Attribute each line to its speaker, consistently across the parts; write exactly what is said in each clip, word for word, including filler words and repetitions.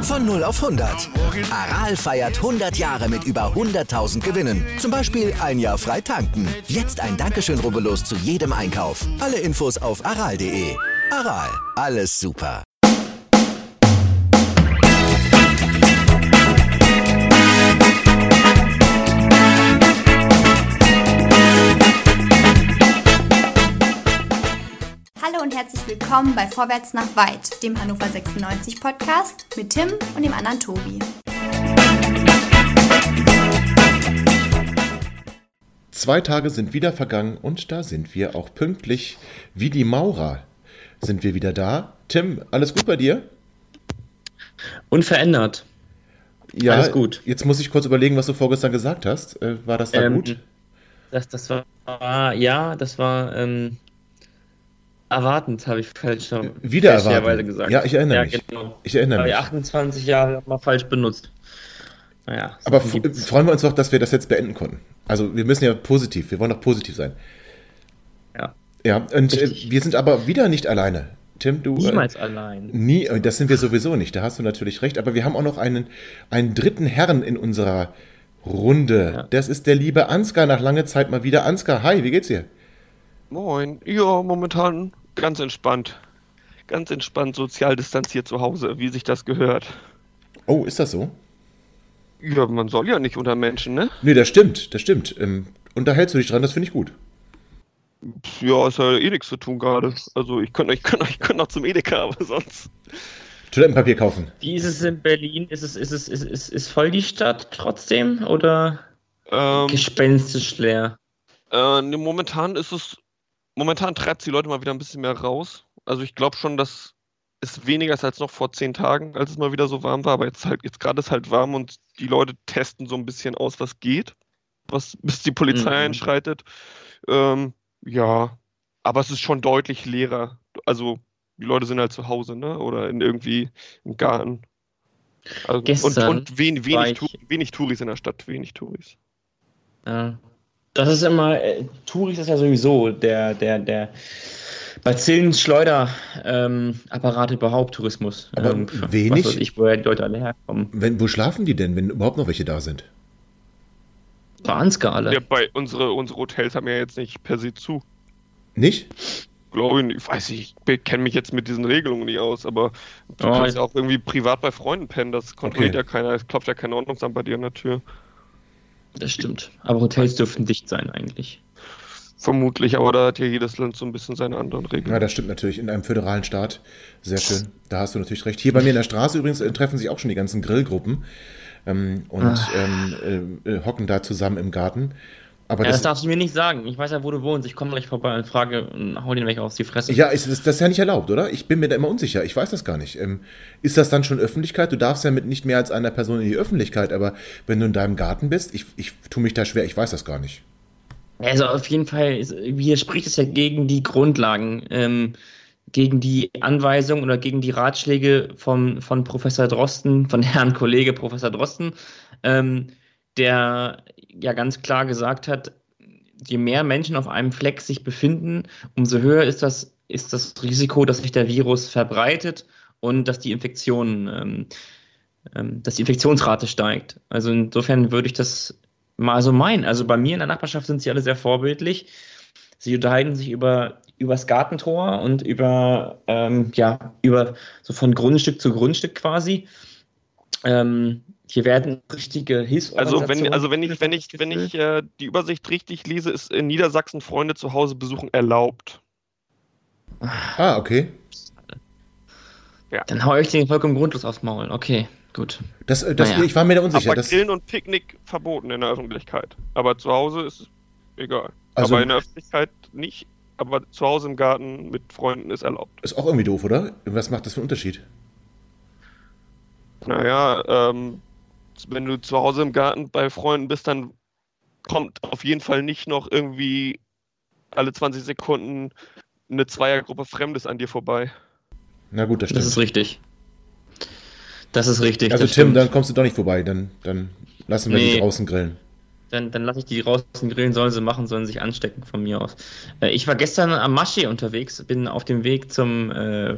Speaker 1: Von null auf hundert. Aral feiert hundert Jahre mit über hunderttausend Gewinnen. Zum Beispiel ein Jahr frei tanken. Jetzt ein Dankeschön, rubbellos zu jedem Einkauf. Alle Infos auf aral punkt de. Aral, alles super.
Speaker 2: Hallo und herzlich willkommen bei Vorwärts nach Weit, dem Hannover sechsundneunzig Podcast mit Tim und dem anderen Tobi.
Speaker 3: Zwei Tage sind wieder vergangen und da sind wir auch pünktlich wie die Maurer. Sind wir wieder da? Tim, alles gut bei dir?
Speaker 4: Unverändert.
Speaker 3: Ja,
Speaker 4: alles gut.
Speaker 3: Jetzt muss ich kurz überlegen, was du vorgestern gesagt hast. War das da
Speaker 4: ähm,
Speaker 3: gut?
Speaker 4: Das, das war, ja, das war ähm, erwartend, habe ich falsch schon
Speaker 3: Wieder erwartend.
Speaker 4: gesagt.
Speaker 3: Ja, ich erinnere
Speaker 4: ja,
Speaker 3: mich.
Speaker 4: Genau.
Speaker 3: Ich erinnere mich.
Speaker 4: achtundzwanzig Jahre mal falsch benutzt. Naja,
Speaker 3: aber f- freuen wir uns doch, dass wir das jetzt beenden konnten. Also wir müssen ja positiv, wir wollen doch positiv sein.
Speaker 4: Ja.
Speaker 3: Ja, und äh, wir sind aber wieder nicht alleine. Tim, du...
Speaker 4: Niemals
Speaker 3: äh,
Speaker 4: allein.
Speaker 3: Nie, das sind wir sowieso nicht, da hast du natürlich recht. Aber wir haben auch noch einen, einen dritten Herrn in unserer Runde. Ja. Das ist der liebe Ansgar, nach langer Zeit mal wieder. Ansgar, hi, wie geht's dir?
Speaker 5: Moin. Ja, momentan ganz entspannt. Ganz entspannt, sozial distanziert zu Hause, wie sich das gehört.
Speaker 3: Oh, ist das so?
Speaker 5: Ja, man soll ja nicht unter Menschen, ne?
Speaker 3: Nee, das stimmt, das stimmt. Ähm, unterhältst du dich dran, das finde ich gut.
Speaker 5: Ja, ist ja eh nichts zu tun gerade. Also ich könnte ich könnt, ich könnt noch zum Edeka, aber sonst...
Speaker 3: Toilettenpapier kaufen.
Speaker 4: Wie ist es in Berlin? Ist es, ist es, ist, ist, ist voll die Stadt trotzdem oder
Speaker 5: ähm,
Speaker 4: gespenstisch leer?
Speaker 5: Äh, ne, momentan ist es... Momentan treibt es die Leute mal wieder ein bisschen mehr raus. Also ich glaube schon, dass es weniger ist als noch vor zehn Tagen, als es mal wieder so warm war. Aber jetzt halt, jetzt gerade ist halt warm und die Leute testen so ein bisschen aus, was geht, was bis die Polizei
Speaker 4: Mhm.
Speaker 5: einschreitet. Ähm, ja, aber es ist schon deutlich leerer. Also die Leute sind halt zu Hause, ne? Oder in irgendwie im Garten. Also,
Speaker 4: Gestern
Speaker 5: und und wen,
Speaker 4: war
Speaker 5: wenig,
Speaker 4: ich-
Speaker 5: Tu- wenig Touris in der Stadt, wenig Touris.
Speaker 4: Ja. Das ist immer, äh, Touris ist ja sowieso der, der, der Bazillen-Schleuder-Apparat ähm, überhaupt, Tourismus.
Speaker 3: Aber
Speaker 4: Ähm,
Speaker 3: wenig?
Speaker 4: Was weiß ich, woher die Leute alle herkommen.
Speaker 3: Wenn, wo schlafen die denn, wenn überhaupt noch welche da sind?
Speaker 4: Bei Ansgar alle.
Speaker 5: Ja, bei unsere, unsere Hotels haben ja jetzt nicht per se zu.
Speaker 3: Nicht?
Speaker 5: Glaube ich nicht. Ich weiß nicht, ich kenne mich jetzt mit diesen Regelungen nicht aus, aber du
Speaker 4: Oh,
Speaker 5: kannst ja auch irgendwie privat bei Freunden pennen, das kontrolliert
Speaker 3: Okay.
Speaker 5: ja keiner, es klopft ja kein Ordnungsamt bei dir an der Tür.
Speaker 4: Das stimmt. Aber Hotels dürfen dicht sein eigentlich.
Speaker 5: Vermutlich, aber da hat ja jedes Land so ein bisschen seine anderen Regeln.
Speaker 3: Ja, das stimmt natürlich. In einem föderalen Staat. Sehr schön. Da hast du natürlich recht. Hier bei mir in der Straße übrigens äh, treffen sich auch schon die ganzen Grillgruppen ähm, und
Speaker 4: Ah.
Speaker 3: ähm, äh, äh, hocken da zusammen im Garten. Aber
Speaker 4: Ja, das
Speaker 3: das,
Speaker 4: darfst du mir nicht sagen. Ich weiß ja, wo du wohnst. Ich komme gleich vorbei und frage und hau den weg auf die Fresse.
Speaker 3: ja, ist, das, das ist ja nicht erlaubt, oder? Ich bin mir da immer unsicher. Ich weiß das gar nicht. Ähm, ist das dann schon Öffentlichkeit? Du darfst ja mit nicht mehr als einer Person in die Öffentlichkeit, aber wenn du in deinem Garten bist, ich, ich tue mich da schwer, ich weiß das gar nicht.
Speaker 4: Also auf jeden Fall ist, widerspricht es ja gegen die Grundlagen, ähm, gegen die Anweisung oder gegen die Ratschläge vom, von Professor Drosten, von Herrn Kollege Professor Drosten, ähm, der ja ganz klar gesagt hat, je mehr Menschen auf einem Fleck sich befinden, umso höher ist das, ist das Risiko, dass sich der Virus verbreitet und dass die Infektionen, ähm, ähm, dass die Infektionsrate steigt. Also insofern würde ich das mal so meinen. Also bei mir in der Nachbarschaft sind sie alle sehr vorbildlich. Sie unterhalten sich über übers Gartentor und über ähm, ja über so von Grundstück zu Grundstück quasi. Ähm, hier werden richtige
Speaker 5: Also
Speaker 4: Hilfsorganisationen.
Speaker 5: wenn, also wenn ich, wenn ich, wenn ich äh, die Übersicht richtig lese, ist in Niedersachsen Freunde zu Hause besuchen erlaubt.
Speaker 3: Ah, okay.
Speaker 4: Dann hau ich den vollkommen grundlos aufs Maul. Okay, gut.
Speaker 3: Das, äh, das,
Speaker 4: Naja.
Speaker 3: Ich war mir da unsicher.
Speaker 5: Aber
Speaker 3: Das,
Speaker 5: Grillen und Picknick verboten in der Öffentlichkeit. Aber zu Hause ist es egal.
Speaker 3: Also-
Speaker 5: aber in der Öffentlichkeit nicht. Aber zu Hause im Garten mit Freunden ist erlaubt.
Speaker 3: ist auch irgendwie doof, oder? Was macht das für einen Unterschied?
Speaker 5: Naja, ähm, wenn du zu Hause im Garten bei Freunden bist, dann kommt auf jeden Fall nicht noch irgendwie alle zwanzig Sekunden eine Zweiergruppe Fremdes an dir vorbei.
Speaker 3: Na gut, das stimmt.
Speaker 4: Das ist richtig. Das ist richtig.
Speaker 3: Also
Speaker 4: das
Speaker 3: Tim,
Speaker 4: stimmt.
Speaker 3: dann kommst du doch nicht vorbei. Dann, dann lassen wir
Speaker 4: Nee.
Speaker 3: die draußen grillen.
Speaker 4: Dann, dann lasse ich die draußen grillen, sollen sie machen, sollen sich anstecken von mir aus. Äh, ich war gestern am Maschee unterwegs, bin auf dem Weg zum äh,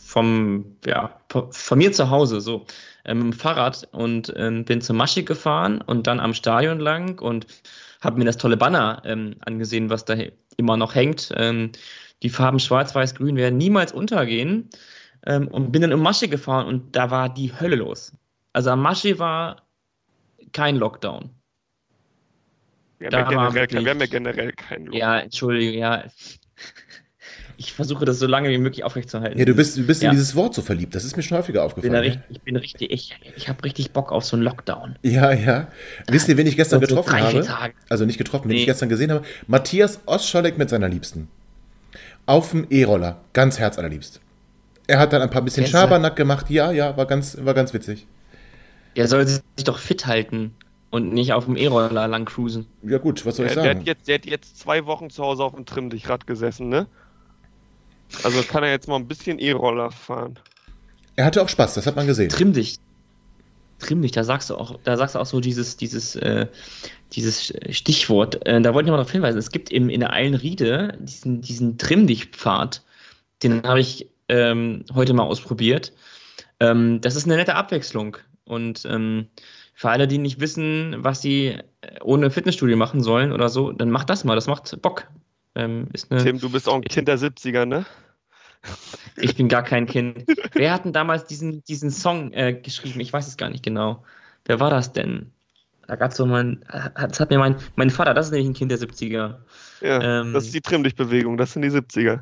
Speaker 4: vom, ja, von mir zu Hause, so, ähm, mit dem Fahrrad und ähm, bin zur Masche gefahren und dann am Stadion lang und habe mir das tolle Banner ähm, angesehen, was da immer noch hängt. Ähm, die Farben Schwarz, Weiß, Grün werden niemals untergehen. Ähm, und bin dann um Masche gefahren und da war die Hölle los. Also am Masche war kein Lockdown.
Speaker 5: Wir haben,
Speaker 4: Da
Speaker 5: ja
Speaker 4: war
Speaker 5: generell,
Speaker 4: wirklich-
Speaker 5: wir haben ja generell keinen Lob.
Speaker 4: Ja, Entschuldigung, ja. Ich versuche das so lange wie möglich aufrechtzuerhalten.
Speaker 3: Ja, du bist, du bist
Speaker 4: Ja.
Speaker 3: in dieses Wort so verliebt. Das ist mir schon häufiger
Speaker 4: Ich bin, da
Speaker 3: aufgefallen.
Speaker 4: richtig, ich bin richtig, ich, ich habe richtig Bock auf so einen Lockdown.
Speaker 3: Ja, ja. Wisst ihr, wen ich gestern
Speaker 4: So
Speaker 3: getroffen
Speaker 4: drei, vier
Speaker 3: habe?
Speaker 4: Tage.
Speaker 3: Also nicht getroffen, wen
Speaker 4: Nee.
Speaker 3: ich gestern gesehen habe. Matthias Ostscholleck mit seiner Liebsten. Auf dem E-Roller. Ganz herzallerliebst. Er hat dann ein paar bisschen
Speaker 4: Kennst du?
Speaker 3: Schabernack gemacht. Ja, ja, war ganz, war ganz witzig.
Speaker 4: Der soll sich doch fit halten und nicht auf dem E-Roller lang cruisen.
Speaker 3: Ja gut, was soll ich
Speaker 5: Der, der,
Speaker 3: sagen?
Speaker 5: hat jetzt, der hat jetzt zwei Wochen zu Hause auf dem Trimm-Dich-Rad gesessen, ne? Also kann er jetzt mal ein bisschen E-Roller fahren.
Speaker 3: Er hatte auch Spaß, das hat man gesehen.
Speaker 4: Trimm dich. Trimm dich, da sagst du auch, da sagst du auch so dieses, dieses, äh, dieses Stichwort. Äh, da wollte ich mal darauf hinweisen, es gibt im, in der Eilenriede diesen, diesen Trimm dich-Pfad, den habe ich ähm, heute mal ausprobiert. Ähm, das ist eine nette Abwechslung. Und ähm, für alle, die nicht wissen, was sie ohne Fitnessstudio machen sollen oder so, dann macht das mal, das macht Bock. Ähm, ist eine,
Speaker 5: Tim, du bist auch ein Kind der siebziger, ne?
Speaker 4: Ich bin gar kein Kind. Wer hat denn damals diesen, diesen Song äh, geschrieben? Ich weiß es gar nicht genau. Wer war das denn? Da gab es so mein, das hat mir mein, mein Vater, das ist nämlich ein Kind der siebziger.
Speaker 5: Ja,
Speaker 4: Ähm.
Speaker 5: das ist die Trimm-Dich-Bewegung, das sind die siebziger.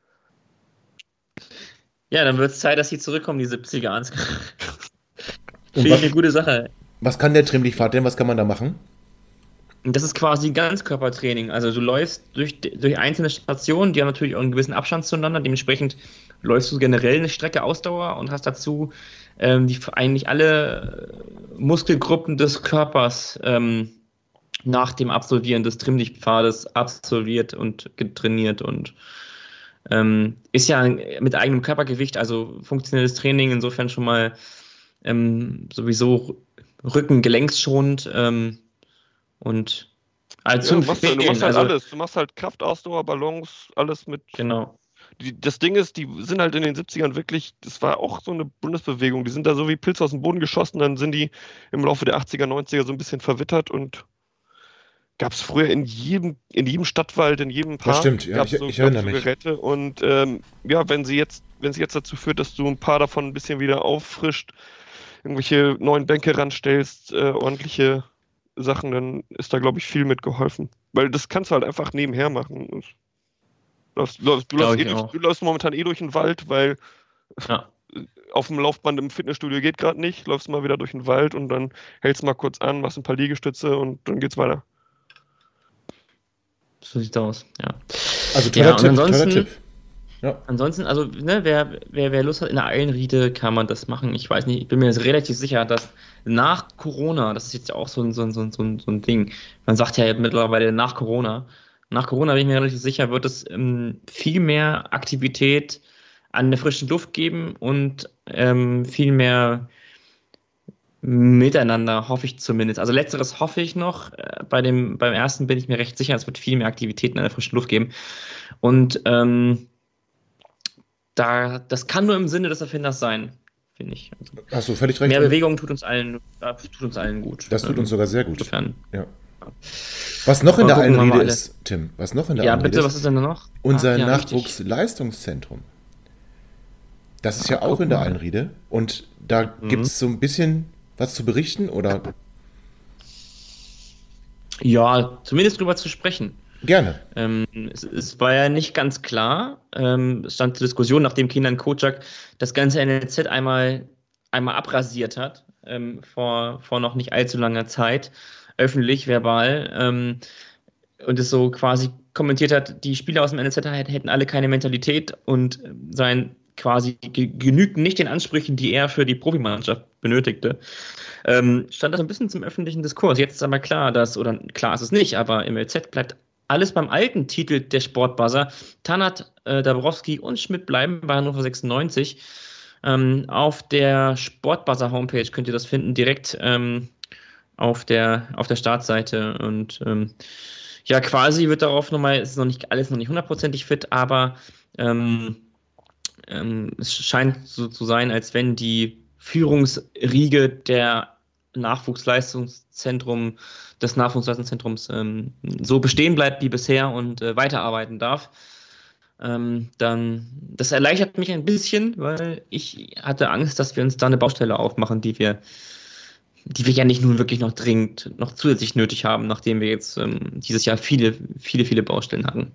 Speaker 4: Ja, dann wird es Zeit, dass sie zurückkommen, die siebziger.
Speaker 3: Und
Speaker 4: Finde ich
Speaker 3: was,
Speaker 4: eine gute Sache.
Speaker 3: was kann der Trimm-Dich-Fahrt denn? Was kann man da machen?
Speaker 4: Und das ist quasi Ganzkörpertraining. Also du läufst durch, durch einzelne Stationen, die haben natürlich auch einen gewissen Abstand zueinander. Dementsprechend läufst du generell eine Strecke Ausdauer und hast dazu ähm, die, eigentlich alle Muskelgruppen des Körpers ähm, nach dem Absolvieren des Trimm-Dich-Pfades absolviert und getrainiert und ähm, ist ja mit eigenem Körpergewicht, also funktionelles Training, insofern schon mal ähm, sowieso Rücken-Gelenkschonend ähm, und als
Speaker 5: Ja,
Speaker 4: zu
Speaker 5: du machst, halt- du
Speaker 4: empfehlen,
Speaker 5: machst halt
Speaker 4: also,
Speaker 5: alles. Du machst halt Kraft, Ausdauer, Balance, alles mit.
Speaker 4: genau.
Speaker 5: Die, das Ding ist, die sind halt in den siebzigern wirklich, das war auch so eine Bundesbewegung. Die sind da so wie Pilze aus dem Boden geschossen, dann sind die im Laufe der achtziger, neunziger so ein bisschen verwittert und gab es früher in jedem, in jedem Stadtwald, in jedem Park,
Speaker 3: stimmt, ja,
Speaker 5: gab's
Speaker 3: ich-
Speaker 5: so,
Speaker 3: ich erinnere
Speaker 5: gab's so
Speaker 3: mich.
Speaker 5: Geräte und ähm, ja, wenn sie jetzt, wenn sie jetzt dazu führt, dass du ein paar davon ein bisschen wieder auffrischt, irgendwelche neuen Bänke ranstellst, äh, ordentliche Sachen, dann ist da, glaube ich, viel mit geholfen. Weil das kannst du halt einfach nebenher machen. Du läufst, läufst, du,
Speaker 4: Glaub
Speaker 5: läufst
Speaker 4: ich
Speaker 5: eh durch,
Speaker 4: auch.
Speaker 5: du läufst momentan eh durch den Wald, weil
Speaker 4: Ja.
Speaker 5: auf dem Laufband im Fitnessstudio geht gerade nicht. Läufst mal wieder durch den Wald und dann hältst mal kurz an, machst ein paar Liegestütze und dann geht's weiter.
Speaker 4: So sieht's aus, ja.
Speaker 3: Also toller
Speaker 4: Ja, und
Speaker 3: Tipp,
Speaker 4: ansonsten-
Speaker 3: toller Tipp. Ja.
Speaker 4: Ansonsten, also, ne, wer, wer, wer Lust hat in der Eilenriede, kann man das machen. Ich weiß nicht, ich bin mir relativ sicher, dass nach Corona, das ist jetzt auch so ein, so ein, so ein, so ein so ein Ding, man sagt ja mittlerweile nach Corona, nach Corona bin ich mir relativ sicher, wird es ähm, viel mehr Aktivität an der frischen Luft geben und ähm, viel mehr miteinander, hoffe ich zumindest. Also letzteres hoffe ich noch. Äh, Bei dem, beim ersten bin ich mir recht sicher, es wird viel mehr Aktivitäten an der frischen Luft geben. Und ähm, da, das kann nur im Sinne des Erfinders sein, finde ich. Also
Speaker 3: Hast du völlig recht.
Speaker 4: mehr Bewegung tut uns allen, äh, tut uns allen gut.
Speaker 3: Das tut
Speaker 4: Ähm,
Speaker 3: uns sogar sehr gut.
Speaker 4: Insofern.
Speaker 3: Ja. Was noch in
Speaker 4: Aber
Speaker 3: der
Speaker 4: gucken wir mal
Speaker 3: Eilenriede
Speaker 4: alle.
Speaker 3: ist, Tim, was noch in der
Speaker 4: Ja,
Speaker 3: Eilenriede
Speaker 4: bitte,
Speaker 3: ist,
Speaker 4: was ist denn da noch?
Speaker 3: unser
Speaker 4: Ah, ja, richtig.
Speaker 3: Nachwuchsleistungszentrum. Das ist
Speaker 4: Ah,
Speaker 3: ja auch
Speaker 4: guck
Speaker 3: in der
Speaker 4: mal.
Speaker 3: Eilenriede. Und da
Speaker 4: Mhm.
Speaker 3: gibt es so ein bisschen was zu berichten oder
Speaker 4: Ja, zumindest drüber zu sprechen.
Speaker 3: gerne.
Speaker 4: Ähm, es, es war ja nicht ganz klar, ähm, es stand zur Diskussion, nachdem Kenan Kocak das ganze N L Z einmal, einmal abrasiert hat, ähm, vor, vor noch nicht allzu langer Zeit, öffentlich, verbal, ähm, und es so quasi kommentiert hat, die Spieler aus dem N L Z hätten alle keine Mentalität und seien quasi ge genügten nicht den Ansprüchen, die er für die Profimannschaft benötigte. Ähm, stand das ein bisschen zum öffentlichen Diskurs. Jetzt ist aber klar, dass, oder klar ist es nicht, aber im L Z bleibt alles beim alten Titel der Sportbuzzer. Tanat, äh, Dabrowski und Schmidt bleiben bei Hannover sechsundneunzig. Ähm, auf der Sportbuzzer-Homepage könnt ihr das finden, direkt ähm, auf der, auf der Startseite. Und ähm, ja, quasi wird darauf nochmal, es ist noch nicht alles noch nicht hundertprozentig fit, aber ähm, ähm, es scheint so zu sein, als wenn die Führungsriege der Nachwuchsleistungszentrum, des Nachwuchsleistungszentrums ähm, so bestehen bleibt wie bisher und äh, weiterarbeiten darf. Ähm, dann, das erleichtert mich ein bisschen, weil ich hatte Angst, dass wir uns da eine Baustelle aufmachen, die wir, die wir ja nicht nun wirklich noch dringend, noch zusätzlich nötig haben, nachdem wir jetzt ähm, dieses Jahr viele, viele, viele Baustellen hatten.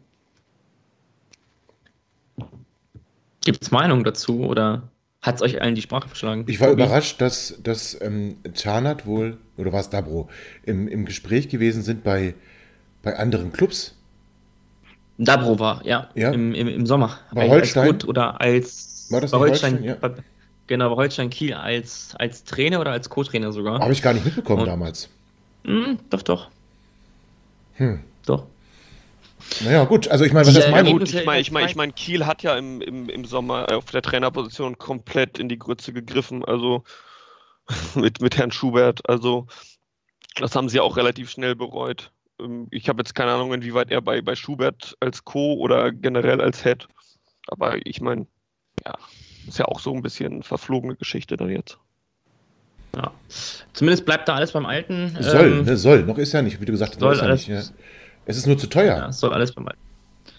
Speaker 4: Gibt es Meinungen dazu oder hat es euch allen die Sprache verschlagen?
Speaker 3: Ich war
Speaker 4: Tobi?
Speaker 3: überrascht, dass, dass ähm, Tarnath wohl, oder war es Dabro, im, im Gespräch gewesen sind bei, bei anderen Clubs.
Speaker 4: Dabro war, ja,
Speaker 3: Ja.
Speaker 4: Im, im, im Sommer.
Speaker 3: Bei
Speaker 4: Als-
Speaker 3: Holstein?
Speaker 4: Als Coach oder als
Speaker 3: War das
Speaker 4: bei
Speaker 3: nicht
Speaker 4: Holstein,
Speaker 3: Holstein? Ja.
Speaker 4: bei, genau, bei Holstein Kiel als, als Trainer oder als Co-Trainer sogar.
Speaker 3: Habe ich gar nicht mitbekommen
Speaker 4: Und-
Speaker 3: damals.
Speaker 4: Hm, doch, doch.
Speaker 3: Hm.
Speaker 4: Doch.
Speaker 3: Naja, gut. Also ich meine, was
Speaker 4: Die
Speaker 3: heißt mein
Speaker 4: Ergebnisse-
Speaker 3: Hut?
Speaker 5: Gut, ich meine, ich meine, ich mein, Kiel hat ja im, im, im Sommer auf der Trainerposition komplett in die Grütze gegriffen, also mit, mit Herrn Schubert. Also das haben sie auch relativ schnell bereut. Ähm, Ich habe jetzt keine Ahnung, inwieweit er bei, bei Schubert als Co. oder generell als Head. Aber ich meine, ja, ist ja auch so ein bisschen verflogene Geschichte dann jetzt.
Speaker 4: Ja. Zumindest bleibt da alles beim Alten.
Speaker 3: Soll,
Speaker 4: Ähm,
Speaker 3: ne, soll. Noch ist ja nicht, wie du gesagt hast, noch
Speaker 4: soll
Speaker 3: ist ja
Speaker 4: alles,
Speaker 3: nicht. Ja. Es ist nur zu teuer,
Speaker 4: ja, es soll alles beim Alten.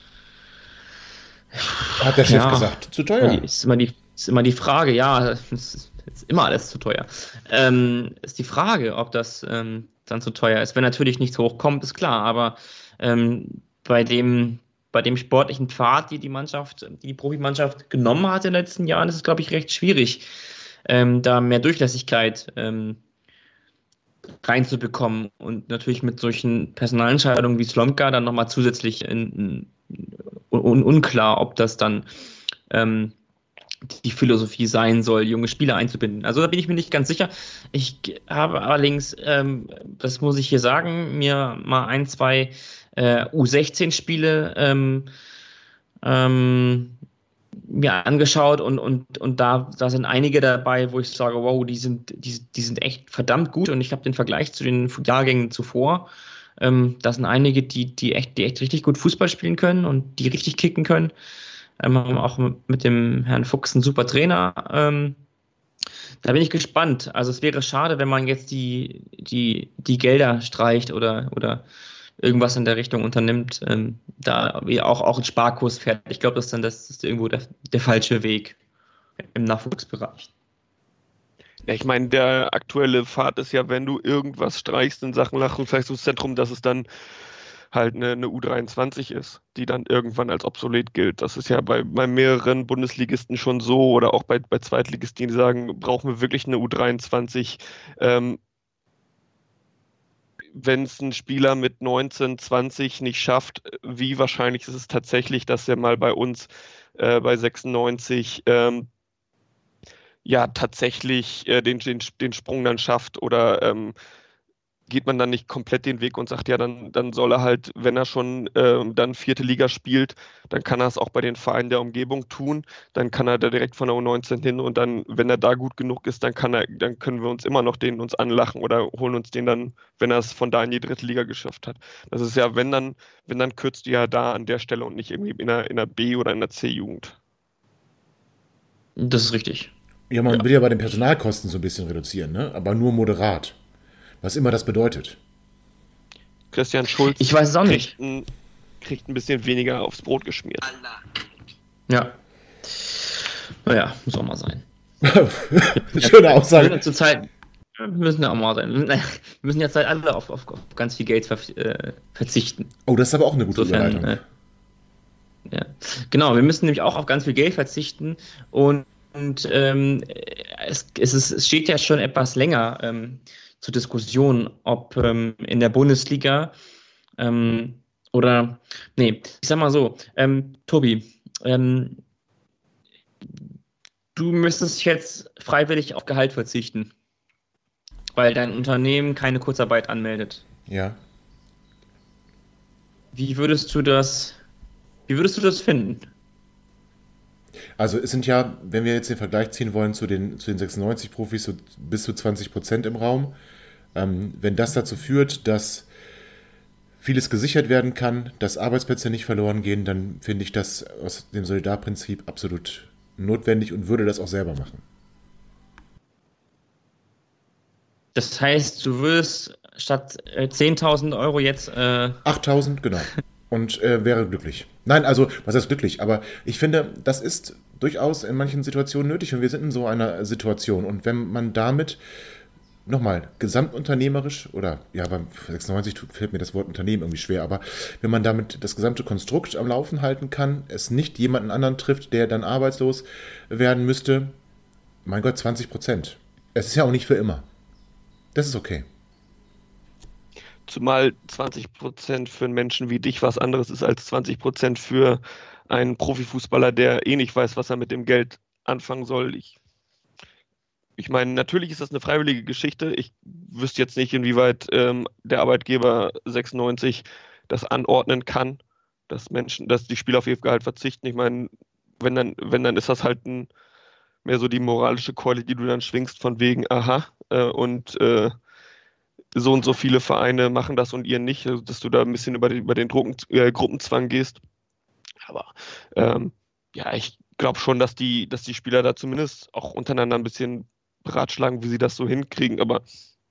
Speaker 3: hat der Chef
Speaker 4: Ja.
Speaker 3: gesagt. Zu teuer.
Speaker 4: Ist immer die, ist immer die Frage, ja, es ist ist immer alles zu teuer. Ähm, ist die Frage, ob das ähm, dann zu teuer ist. Wenn natürlich nichts hochkommt, ist klar, aber ähm, bei dem, bei dem sportlichen Pfad, die die Mannschaft, die die Profimannschaft genommen hat in den letzten Jahren, ist es, glaube ich, recht schwierig, ähm, da mehr Durchlässigkeit ähm, reinzubekommen und natürlich mit solchen Personalentscheidungen wie Slomka dann nochmal zusätzlich in, in, un, unklar, ob das dann ähm, die Philosophie sein soll, junge Spieler einzubinden. Also da bin ich mir nicht ganz sicher. Ich habe allerdings, ähm, das muss ich hier sagen, mir mal ein, zwei äh, U sechzehn Spiele ähm, ähm, mir angeschaut und, und, und da, da sind einige dabei, wo ich sage, wow, die sind, die, die sind echt verdammt gut und ich habe den Vergleich zu den Jahrgängen zuvor. Ähm, da sind einige, die, die, echt, die echt richtig gut Fußball spielen können und die richtig kicken können. Ähm, haben auch mit dem Herrn Fuchs einen super Trainer. Ähm, da bin ich gespannt. Also es wäre schade, wenn man jetzt die, die, die Gelder streicht oder, oder irgendwas in der Richtung unternimmt, ähm, da auch, auch ein Sparkurs fährt. Ich glaube, das ist dann das ist irgendwo der, der falsche Weg im Nachwuchsbereich.
Speaker 5: Ja, ich meine, der aktuelle Pfad ist ja, wenn du irgendwas streichst in Sachen Nachwuchsleistungszentrum, dass es dann halt eine, eine U dreiundzwanzig ist, die dann irgendwann als obsolet gilt. Das ist ja bei, bei mehreren Bundesligisten schon so oder auch bei, bei Zweitligisten, die sagen, brauchen wir wirklich eine U dreiundzwanzig. Ähm, wenn es ein Spieler mit neunzehn, zwanzig nicht schafft, wie wahrscheinlich ist es tatsächlich, dass er mal bei uns äh, bei sechsundneunzig ähm, ja tatsächlich äh, den, den, den Sprung dann schafft oder ähm, geht man dann nicht komplett den Weg und sagt, ja, dann, dann soll er halt, wenn er schon ähm, dann vierte Liga spielt, dann kann er es auch bei den Vereinen der Umgebung tun, dann kann er da direkt von der U neunzehn hin und dann, wenn er da gut genug ist, dann kann er, dann können wir uns immer noch den uns anlachen oder holen uns den dann, wenn er es von da in die dritte Liga geschafft hat. Das ist ja, wenn dann, wenn dann kürzt du ja da an der Stelle und nicht irgendwie in der, in der B- oder in der C-Jugend.
Speaker 4: Das ist richtig.
Speaker 3: Ja, man
Speaker 4: Ja.
Speaker 3: will ja bei den Personalkosten so ein bisschen reduzieren, ne? Aber nur moderat. Was immer das bedeutet.
Speaker 5: Christian Schulz
Speaker 4: Ich weiß es auch nicht.
Speaker 5: kriegt ein, kriegt ein bisschen weniger aufs Brot geschmiert.
Speaker 4: Ja. Naja, muss auch mal sein.
Speaker 3: Schöne
Speaker 4: Wir
Speaker 3: Aussage.
Speaker 4: müssen zur Zeit, wir müssen ja auch mal sein. Wir müssen jetzt halt alle auf, auf, auf ganz viel Geld ver, äh, verzichten.
Speaker 3: Oh, das ist aber auch eine gute
Speaker 4: Insofern,
Speaker 3: Überleitung.
Speaker 4: äh, ja. Genau, wir müssen nämlich auch auf ganz viel Geld verzichten und, und ähm, es, es, ist, es steht ja schon etwas länger ähm, zur Diskussion, ob ähm, in der Bundesliga ähm, oder, nee, ich sag mal so, ähm, Tobi, ähm, du müsstest jetzt freiwillig auf Gehalt verzichten, weil dein Unternehmen keine Kurzarbeit anmeldet.
Speaker 3: Ja.
Speaker 4: Wie würdest du das, wie würdest du das finden?
Speaker 3: Also es sind ja, wenn wir jetzt den Vergleich ziehen wollen zu den, zu den sechsundneunzig Profis, so bis zu zwanzig Prozent im Raum. Ähm, wenn das dazu führt, dass vieles gesichert werden kann, dass Arbeitsplätze nicht verloren gehen, dann finde ich das aus dem Solidarprinzip absolut notwendig und würde das auch selber machen.
Speaker 4: Das heißt, du würdest statt äh, zehntausend Euro jetzt... Äh
Speaker 3: achttausend, genau. Und äh, wäre glücklich. Nein, also, was heißt glücklich? Aber ich finde, das ist durchaus in manchen Situationen nötig und wir sind in so einer Situation. Und wenn man damit, nochmal, gesamtunternehmerisch, oder ja, beim sechsundneunzig fällt mir das Wort Unternehmen irgendwie schwer, aber wenn man damit das gesamte Konstrukt am Laufen halten kann, es nicht jemanden anderen trifft, der dann arbeitslos werden müsste, mein Gott, zwanzig Prozent. Es ist ja auch nicht für immer. Das ist okay.
Speaker 5: Zumal zwanzig Prozent für einen Menschen wie dich was anderes ist als zwanzig Prozent für einen Profifußballer, der eh nicht weiß, was er mit dem Geld anfangen soll. Ich, ich meine, natürlich ist das eine freiwillige Geschichte. Ich wüsste jetzt nicht, inwieweit ähm, der Arbeitgeber sechsundneunzig das anordnen kann, dass Menschen, dass die Spieler auf ihr Gehalt verzichten. Ich meine, wenn dann, wenn dann ist das halt ein, mehr so die moralische Keule, die du dann schwingst von wegen, aha, äh, und äh, so und so viele Vereine machen das und ihr nicht, also dass du da ein bisschen über, die, über den Drucken, äh, Gruppenzwang gehst. Aber ähm, ja, ich glaube schon, dass die, dass die Spieler da zumindest auch untereinander ein bisschen beratschlagen, wie sie das so hinkriegen. Aber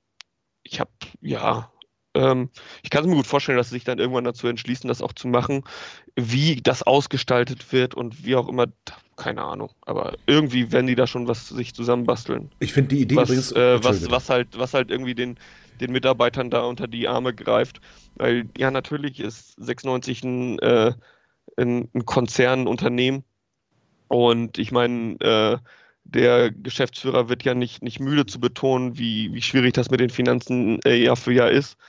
Speaker 5: ich habe, ja, ähm, ich kann es mir gut vorstellen, dass sie sich dann irgendwann dazu entschließen, das auch zu machen. Wie das ausgestaltet wird und wie auch immer, keine Ahnung. Aber irgendwie werden die da schon was sich zusammenbasteln.
Speaker 3: Ich finde die Idee
Speaker 5: was,
Speaker 3: übrigens...
Speaker 5: Äh, was, was, halt, was halt irgendwie den, den Mitarbeitern da unter die Arme greift. Weil, ja, natürlich ist sechsundneunzig ein, äh, ein, ein Konzern, ein Unternehmen. Und ich meine, äh, der Geschäftsführer wird ja nicht, nicht müde zu betonen, wie, wie schwierig das mit den Finanzen äh, Jahr für Jahr ist.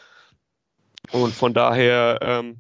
Speaker 5: Und von daher ähm,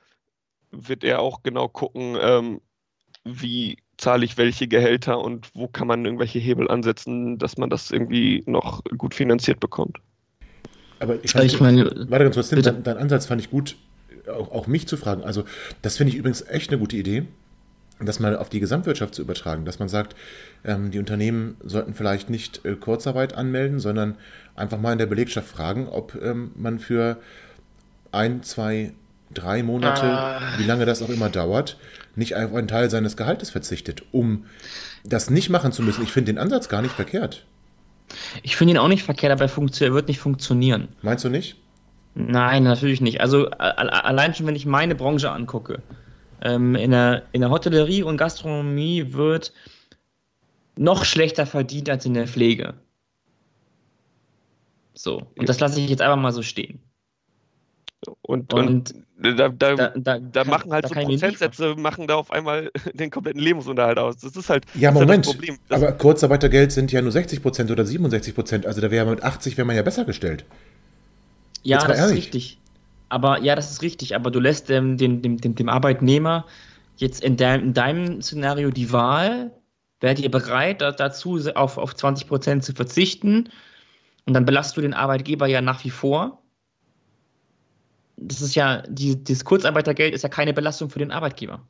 Speaker 5: wird er auch genau gucken, ähm, wie zahle ich welche Gehälter und wo kann man irgendwelche Hebel ansetzen, dass man das irgendwie noch gut finanziert bekommt.
Speaker 3: Aber ich, fand,
Speaker 4: ich meine,
Speaker 3: warte ganz kurz, dein, dein Ansatz fand ich gut, auch, auch mich zu fragen. Also das finde ich übrigens echt eine gute Idee, das mal auf die Gesamtwirtschaft zu übertragen, dass man sagt, ähm, die Unternehmen sollten vielleicht nicht äh, Kurzarbeit anmelden, sondern einfach mal in der Belegschaft fragen, ob ähm, man für ein, zwei, drei Monate, ah. wie lange das auch immer dauert, nicht auf einen Teil seines Gehaltes verzichtet, um das nicht machen zu müssen. Ich finde den Ansatz gar nicht verkehrt.
Speaker 4: Ich finde ihn auch nicht verkehrt, aber er, funktio- er wird nicht funktionieren.
Speaker 3: Meinst du nicht?
Speaker 4: Nein, natürlich nicht. Also a- allein schon, wenn ich meine Branche angucke, ähm, in, der, in der Hotellerie und Gastronomie wird noch schlechter verdient als in der Pflege. So, und das lasse ich jetzt einfach mal so stehen.
Speaker 5: Und, und, und da, da, da, da, da kann, machen halt
Speaker 4: da
Speaker 5: so Prozentsätze, machen da auf einmal den kompletten Lebensunterhalt aus. Das ist halt,
Speaker 3: ja,
Speaker 5: das
Speaker 3: Moment,
Speaker 5: ist halt das Problem. Das
Speaker 3: aber Kurzarbeitergeld sind ja nur sechzig Prozent oder siebenundsechzig Prozent, also da wäre mit achtzig wäre man ja besser gestellt.
Speaker 4: Ja, das ehrlich. ist richtig. Aber ja, das ist richtig, aber du lässt ähm, dem, dem, dem, dem Arbeitnehmer jetzt in, de, in deinem Szenario die Wahl, wärt ihr bereit da, dazu, auf, auf zwanzig Prozent zu verzichten, und dann belastest du den Arbeitgeber ja nach wie vor. Das ist ja, die, das Kurzarbeitergeld ist ja keine Belastung für den Arbeitgeber.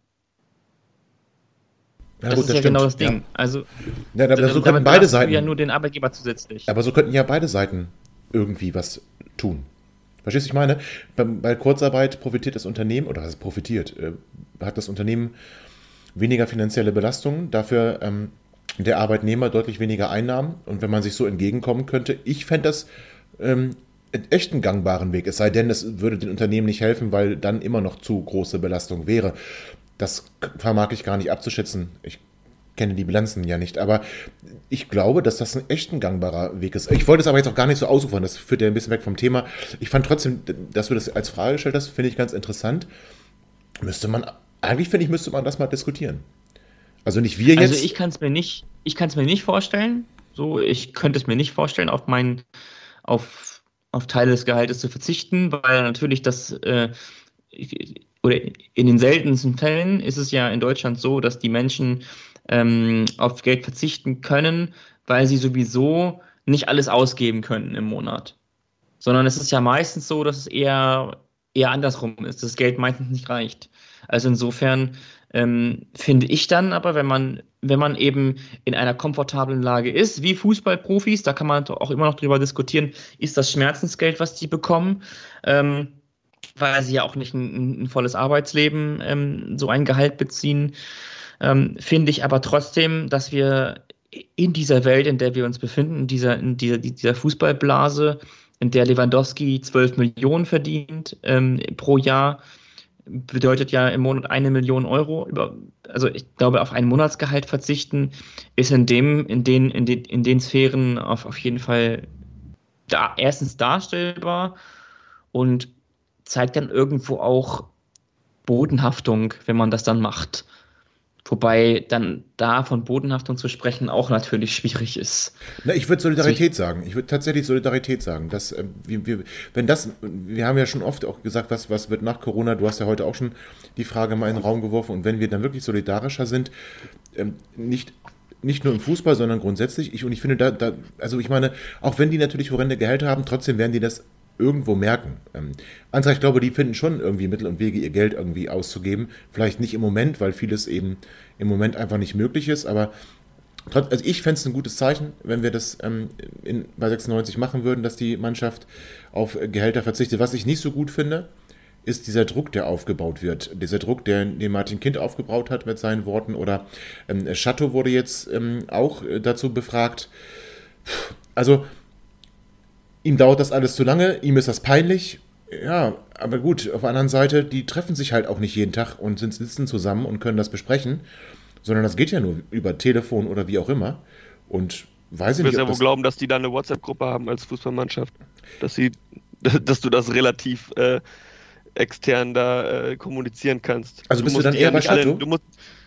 Speaker 3: Ja,
Speaker 4: das
Speaker 3: gut,
Speaker 4: ist
Speaker 3: das
Speaker 4: ja
Speaker 3: stimmt.
Speaker 4: genau das Ding.
Speaker 3: Ja.
Speaker 4: Also,
Speaker 3: ja, da,
Speaker 4: da,
Speaker 3: so könnten beide Seiten.
Speaker 4: Du ja nur den Arbeitgeber zusätzlich.
Speaker 3: Aber so könnten ja beide Seiten irgendwie was tun. Verstehst du, ich meine? Bei, bei Kurzarbeit profitiert das Unternehmen, oder was profitiert, äh, hat das Unternehmen weniger finanzielle Belastungen, dafür ähm, der Arbeitnehmer deutlich weniger Einnahmen. Und wenn man sich so entgegenkommen könnte, ich fände das ähm, echt einen gangbaren Weg. Es sei denn, es würde den Unternehmen nicht helfen, weil dann immer noch zu große Belastung wäre. Das vermag ich gar nicht abzuschätzen. Ich kenne die Bilanzen ja nicht, aber ich glaube, dass das ein echt ein gangbarer Weg ist. Ich wollte es aber jetzt auch gar nicht so ausufern, das führt ja ein bisschen weg vom Thema. Ich fand trotzdem, dass du das als Frage gestellt hast, finde ich ganz interessant. Müsste man, eigentlich finde ich, müsste man das mal diskutieren. Also nicht wir jetzt.
Speaker 4: Also ich kann es mir nicht, ich kann es mir nicht vorstellen. So, ich könnte es mir nicht vorstellen, auf meinen, auf, auf Teile des Gehaltes zu verzichten, weil natürlich das, äh, oder in den seltensten Fällen ist es ja in Deutschland so, dass die Menschen ähm, auf Geld verzichten können, weil sie sowieso nicht alles ausgeben können im Monat. Sondern es ist ja meistens so, dass es eher, eher andersrum ist, dass das Geld meistens nicht reicht. Also insofern ähm, finde ich dann aber, wenn man, wenn man eben in einer komfortablen Lage ist, wie Fußballprofis, da kann man auch immer noch drüber diskutieren, ist das Schmerzensgeld, was die bekommen, ähm, weil sie ja auch nicht ein, ein volles Arbeitsleben ähm, so ein Gehalt beziehen. Ähm, finde ich aber trotzdem, dass wir in dieser Welt, in der wir uns befinden, in dieser, in dieser, dieser Fußballblase, in der Lewandowski zwölf Millionen verdient ähm, pro Jahr, bedeutet ja im Monat eine Million Euro. Über, also ich glaube, auf ein Monatsgehalt verzichten ist in dem, in den, in den, in den Sphären auf, auf jeden Fall da, erstens darstellbar und zeigt dann irgendwo auch Bodenhaftung, wenn man das dann macht. Wobei dann da von Bodenhaftung zu sprechen auch natürlich schwierig ist.
Speaker 3: Na, ich würde Solidarität also ich, sagen. Ich würde tatsächlich Solidarität sagen. Dass, äh, wir, wir, wenn das, wir haben ja schon oft auch gesagt, was, was wird nach Corona, du hast ja heute auch schon die Frage mal in den Raum geworfen, und wenn wir dann wirklich solidarischer sind, ähm, nicht, nicht nur im Fußball, sondern grundsätzlich, ich, und ich finde da, da, also ich meine, auch wenn die natürlich horrende Gehälter haben, trotzdem werden die das irgendwo merken. Ähm, Ansgar, ich glaube, die finden schon irgendwie Mittel und Wege, ihr Geld irgendwie auszugeben. Vielleicht nicht im Moment, weil vieles eben im Moment einfach nicht möglich ist, aber trotz, also ich fände es ein gutes Zeichen, wenn wir das ähm, in, bei sechsundneunzig machen würden, dass die Mannschaft auf Gehälter verzichtet. Was ich nicht so gut finde, ist dieser Druck, der aufgebaut wird. Dieser Druck, der, den Martin Kind aufgebaut hat mit seinen Worten, oder ähm, Chateau wurde jetzt ähm, auch dazu befragt. Also ihm dauert das alles zu lange, ihm ist das peinlich. Ja, aber gut, auf der anderen Seite, die treffen sich halt auch nicht jeden Tag und sind, sitzen zusammen und können das besprechen, sondern das geht ja nur über Telefon oder wie auch immer. Und weiß ich nicht,
Speaker 5: Du wirst ja
Speaker 3: ob
Speaker 5: wohl
Speaker 3: das
Speaker 5: glauben, dass die da eine WhatsApp-Gruppe haben als Fußballmannschaft. Dass sie, dass du das relativ äh, extern da äh, kommunizieren kannst.
Speaker 3: Also bist du dann
Speaker 5: die
Speaker 3: eher bei
Speaker 5: nicht alle-
Speaker 3: Chateau?
Speaker 5: du musst,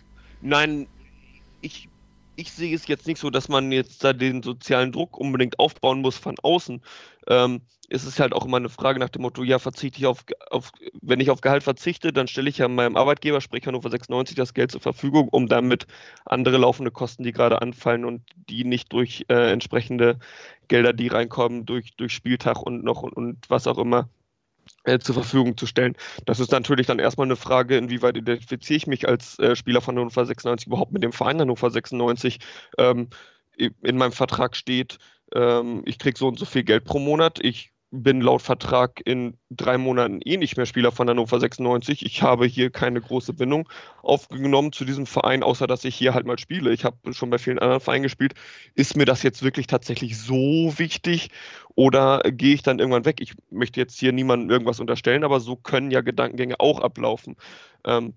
Speaker 5: Nein, ich, ich sehe es jetzt nicht so, dass man jetzt da den sozialen Druck unbedingt aufbauen muss von außen. Ähm, es ist halt auch immer eine Frage nach dem Motto, ja, verzichte ich auf, auf wenn ich auf Gehalt verzichte, dann stelle ich ja meinem Arbeitgeber, sprich Hannover sechsundneunzig, das Geld zur Verfügung, um damit andere laufende Kosten, die gerade anfallen und die nicht durch äh, entsprechende Gelder, die reinkommen, durch, durch Spieltag und noch und, und was auch immer, äh, zur Verfügung zu stellen. Das ist natürlich dann erstmal eine Frage, inwieweit identifiziere ich mich als äh, Spieler von Hannover sechsundneunzig überhaupt mit dem Verein Hannover sechsundneunzig. Ähm, in meinem Vertrag steht, ähm, ich kriege so und so viel Geld pro Monat, ich bin laut Vertrag in drei Monaten eh nicht mehr Spieler von Hannover sechsundneunzig. Ich habe hier keine große Bindung aufgenommen zu diesem Verein, außer dass ich hier halt mal spiele. Ich habe schon bei vielen anderen Vereinen gespielt. Ist mir das jetzt wirklich tatsächlich so wichtig oder gehe ich dann irgendwann weg? Ich möchte jetzt hier niemandem irgendwas unterstellen, aber so können ja Gedankengänge auch ablaufen. Ähm,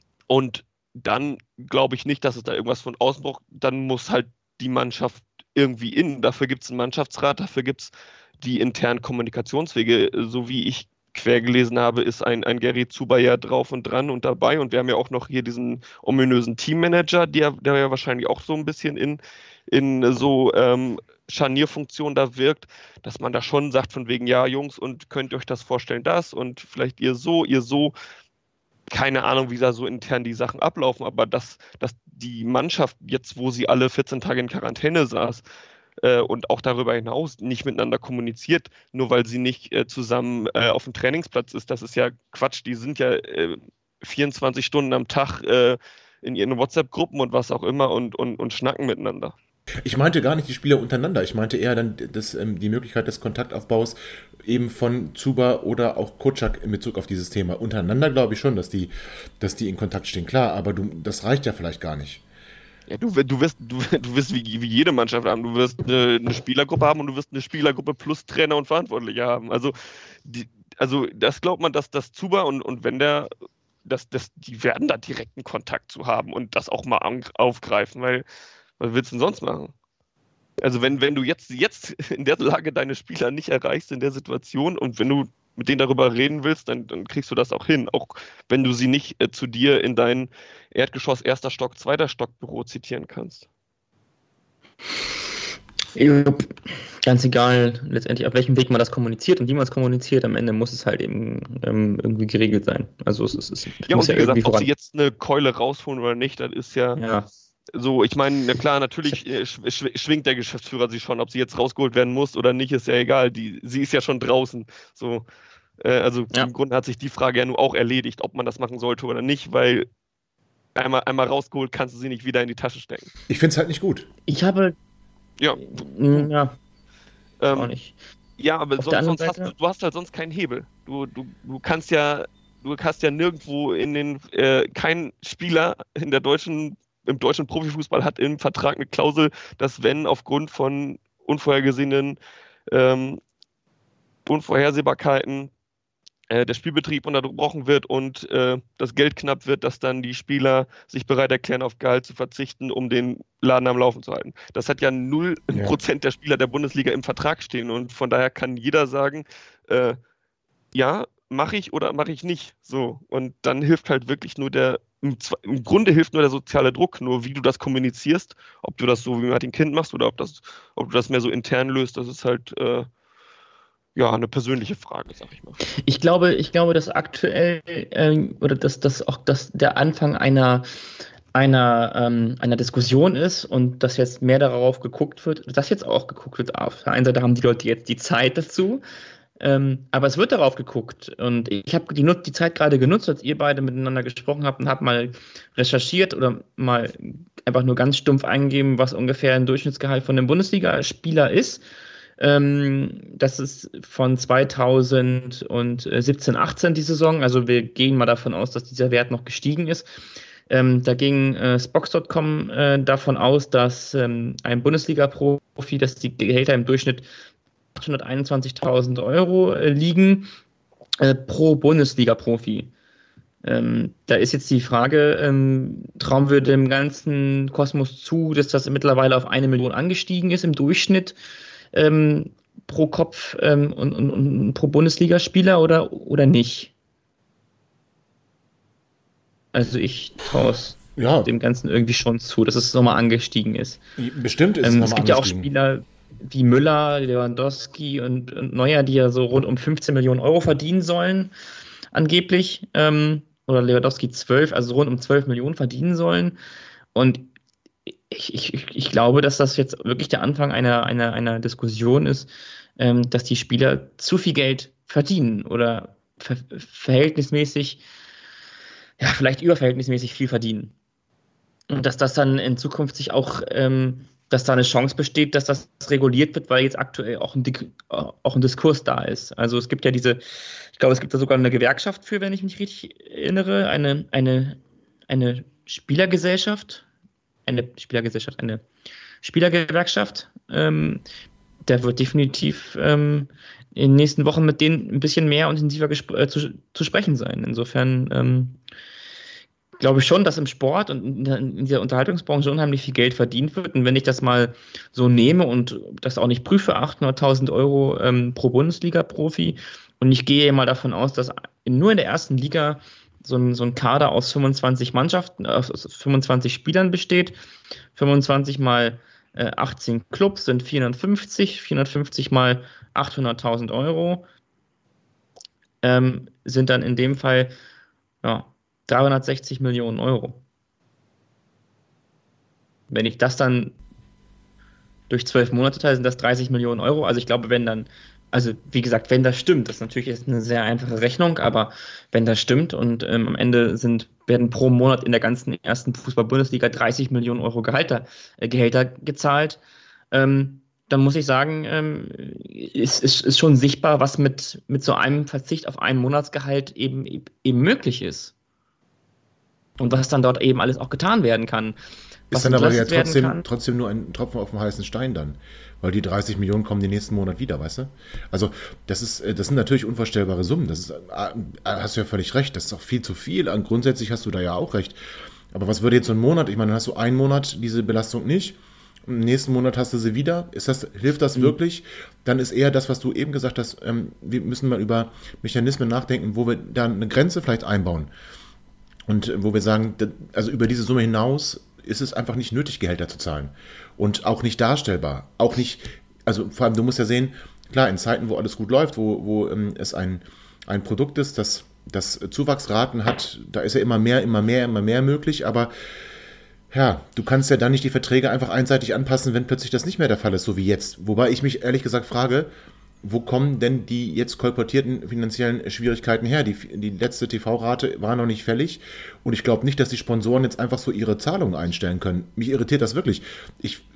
Speaker 5: und dann glaube ich nicht, dass es da irgendwas von außen braucht. Dann muss halt die Mannschaft irgendwie innen. Dafür gibt es einen Mannschaftsrat, dafür gibt es die internen Kommunikationswege. So wie ich quer gelesen habe, ist ein, ein Gary Zuber ja drauf und dran und dabei. Und wir haben ja auch noch hier diesen ominösen Teammanager, der, der ja wahrscheinlich auch so ein bisschen in, in so ähm, Scharnierfunktion da wirkt, dass man da schon sagt von wegen, ja Jungs, und könnt ihr euch das vorstellen, das und vielleicht ihr so, ihr so. Keine Ahnung, wie da so intern die Sachen ablaufen, aber dass, dass die Mannschaft jetzt, wo sie alle vierzehn Tage in Quarantäne saß, äh, und auch darüber hinaus nicht miteinander kommuniziert, nur weil sie nicht äh, zusammen äh, auf dem Trainingsplatz ist, das ist ja Quatsch. Die sind ja äh, vierundzwanzig Stunden am Tag äh, in ihren WhatsApp-Gruppen und was auch immer und, und, und schnacken miteinander.
Speaker 3: Ich meinte gar nicht die Spieler untereinander. Ich meinte eher dann das, ähm, die Möglichkeit des Kontaktaufbaus eben von Zuber oder auch Kotschak in Bezug auf dieses Thema. Untereinander glaube ich schon, dass die, dass die in Kontakt stehen. Klar, aber du, das reicht ja vielleicht gar nicht.
Speaker 5: Ja, du, du wirst, du, du wirst wie, wie jede Mannschaft haben. Du wirst eine, eine Spielergruppe haben und du wirst eine Spielergruppe plus Trainer und Verantwortliche haben. Also, die, also das glaubt man, dass das Zuber und, und wenn der, dass, dass die werden da direkten Kontakt zu haben und das auch mal an, aufgreifen, weil was willst du denn sonst machen? Also wenn, wenn du jetzt, jetzt in der Lage deine Spieler nicht erreichst in der Situation und wenn du mit denen darüber reden willst, dann, dann kriegst du das auch hin. Auch wenn du sie nicht äh, zu dir in dein Erdgeschoss, erster Stock, zweiter Stock Büro zitieren kannst.
Speaker 4: Ganz egal, letztendlich auf welchem Weg man das kommuniziert und wie man es kommuniziert, am Ende muss es halt eben ähm, irgendwie geregelt sein. Also es ist, es
Speaker 5: ja,
Speaker 4: muss
Speaker 5: und wie
Speaker 4: ja
Speaker 5: gesagt, ob
Speaker 4: voran.
Speaker 5: sie jetzt eine Keule rausholen oder nicht, das ist ja...
Speaker 4: Ja.
Speaker 5: So, ich meine, na klar, natürlich äh, schw- schwingt der Geschäftsführer sie schon, ob sie jetzt rausgeholt werden muss oder nicht, ist ja egal. Die, sie ist ja schon draußen. So, äh, also
Speaker 4: Ja.
Speaker 5: im Grunde hat sich die Frage ja nur auch erledigt, ob man das machen sollte oder nicht, weil einmal, einmal rausgeholt kannst du sie nicht wieder in die Tasche stecken.
Speaker 3: Ich finde es halt nicht gut.
Speaker 4: Ich habe,
Speaker 5: Ja,
Speaker 4: mh, ja, auch
Speaker 5: ähm,
Speaker 4: nicht.
Speaker 5: ja aber
Speaker 4: Auf
Speaker 5: sonst,
Speaker 4: der anderen
Speaker 5: sonst hast
Speaker 4: Seite-
Speaker 5: du, du hast halt sonst keinen Hebel. Du, du, du kannst ja du hast ja nirgendwo in den, äh, kein Spieler in der deutschen, im deutschen Profifußball hat im Vertrag eine Klausel, dass wenn aufgrund von unvorhergesehenen ähm, Unvorhersehbarkeiten äh, der Spielbetrieb unterbrochen wird und äh, das Geld knapp wird, dass dann die Spieler sich bereit erklären, auf Gehalt zu verzichten, um den Laden am Laufen zu halten. Das hat ja null
Speaker 3: Ja.
Speaker 5: Prozent der Spieler der Bundesliga im Vertrag stehen und von daher kann jeder sagen, äh, ja, mache ich oder mache ich nicht. So. Und dann hilft halt wirklich nur der, im, Zwe- im Grunde hilft nur der soziale Druck, nur wie du das kommunizierst, ob du das so wie Martin Kind machst oder ob, das, ob du das mehr so intern löst, das ist halt äh, ja eine persönliche Frage, sag ich mal.
Speaker 4: Ich glaube, ich glaube, dass aktuell ähm, oder dass das auch dass der Anfang einer einer ähm, einer Diskussion ist und dass jetzt mehr darauf geguckt wird, dass jetzt auch geguckt wird. Auf der einen Seite haben die Leute jetzt die Zeit dazu, ähm, aber es wird darauf geguckt und ich habe die, Nut- die Zeit gerade genutzt, als ihr beide miteinander gesprochen habt und habe mal recherchiert oder mal einfach nur ganz stumpf eingegeben, was ungefähr ein Durchschnittsgehalt von einem Bundesligaspieler ist. Ähm, das ist von zweitausendsiebzehn achtzehn die Saison, also wir gehen mal davon aus, dass dieser Wert noch gestiegen ist. Ähm, da ging äh, Spox Punkt com äh, davon aus, dass ähm, ein Bundesliga-Profi, dass die Gehälter im Durchschnitt achthunderteinundzwanzigtausend Euro äh, liegen äh, pro Bundesliga-Profi. Ähm, da ist jetzt die Frage, ähm, trauen wir dem ganzen Kosmos zu, dass das mittlerweile auf eine Million angestiegen ist im Durchschnitt ähm, pro Kopf ähm, und, und, und pro Bundesligaspieler oder, oder nicht? Also ich traue es
Speaker 3: Ja,
Speaker 4: dem Ganzen irgendwie schon zu, dass es nochmal angestiegen ist.
Speaker 3: bestimmt ist es
Speaker 4: Ähm, es
Speaker 3: nochmal
Speaker 4: gibt ja auch
Speaker 3: angestiegen.
Speaker 4: Spieler wie Müller, Lewandowski und, und Neuer, die ja so rund um fünfzehn Millionen Euro verdienen sollen, angeblich. Ähm, oder Lewandowski zwölf, also rund um zwölf Millionen verdienen sollen. Und ich, ich, ich glaube, dass das jetzt wirklich der Anfang einer, einer, einer Diskussion ist, ähm, dass die Spieler zu viel Geld verdienen oder ver verhältnismäßig, ja, vielleicht überverhältnismäßig viel verdienen. Und dass das dann in Zukunft sich auch, ähm, dass da eine Chance besteht, dass das reguliert wird, weil jetzt aktuell auch ein, Dik- auch ein Diskurs da ist. Also es gibt ja diese, ich glaube, es gibt da sogar eine Gewerkschaft für, wenn ich mich richtig erinnere, eine, eine, eine Spielergesellschaft, eine Spielergesellschaft, eine Spielergewerkschaft. Ähm, der wird definitiv ähm, in den nächsten Wochen mit denen ein bisschen mehr und intensiver gespr- äh, zu, zu sprechen sein. Insofern ähm, glaube ich schon, dass im Sport und in, der, in dieser Unterhaltungsbranche unheimlich viel Geld verdient wird. Und wenn ich das mal so nehme und das auch nicht prüfe, achthunderttausend Euro ähm, pro Bundesliga-Profi, und ich gehe mal davon aus, dass in, nur in der ersten Liga so ein, so ein Kader aus fünfundzwanzig Mannschaften, aus fünfundzwanzig Spielern besteht, fünfundzwanzig mal äh, achtzehn Clubs sind vierhundertfünfzig, vierhundertfünfzig mal achthunderttausend Euro, ähm, sind dann in dem Fall ja, dreihundertsechzig Millionen Euro. Wenn ich das dann durch zwölf Monate teile, sind das dreißig Millionen Euro. Also ich glaube, wenn dann, also wie gesagt, wenn das stimmt, das ist natürlich jetzt eine sehr einfache Rechnung, aber wenn das stimmt und ähm, am Ende sind, werden pro Monat in der ganzen ersten Fußball-Bundesliga dreißig Millionen Euro Gehalter, äh, Gehälter gezahlt, ähm, dann muss ich sagen, ähm, ist, ist, ist schon sichtbar, was mit, mit so einem Verzicht auf ein Monatsgehalt eben, eben möglich ist. Und was dann dort eben alles auch getan werden kann. Was
Speaker 3: Ist dann aber ja
Speaker 4: entlastet werden
Speaker 3: trotzdem,
Speaker 4: kann.
Speaker 3: trotzdem nur ein Tropfen auf dem heißen Stein dann. Weil die dreißig Millionen kommen den nächsten Monat wieder, weißt du? Also, das ist, das sind natürlich unvorstellbare Summen. Das ist, hast du ja völlig recht. Das ist auch viel zu viel. Und grundsätzlich hast du da ja auch recht. Aber was würde jetzt so ein Monat? Ich meine, dann hast du einen Monat diese Belastung nicht. Im nächsten Monat hast du sie wieder. Ist das, hilft das mhm. wirklich? Dann ist eher das, was du eben gesagt hast, ähm, wir müssen mal über Mechanismen nachdenken, wo wir da eine Grenze vielleicht einbauen. Und wo wir sagen, also über diese Summe hinaus ist es einfach nicht nötig, Gehälter zu zahlen. Und auch nicht darstellbar. Auch nicht, also vor allem, du musst ja sehen, klar, in Zeiten, wo alles gut läuft, wo, wo ähm, es ein, ein Produkt ist, das, das Zuwachsraten hat, da ist ja immer mehr, immer mehr, immer mehr möglich, aber ja, du kannst ja dann nicht die Verträge einfach einseitig anpassen, wenn plötzlich das nicht mehr der Fall ist, so wie jetzt. Wobei ich mich ehrlich gesagt frage, wo kommen denn die jetzt kolportierten finanziellen Schwierigkeiten her? Die, die letzte T V-Rate war noch nicht fällig und ich glaube nicht, dass die Sponsoren jetzt einfach so ihre Zahlungen einstellen können. Mich irritiert das wirklich. Ich,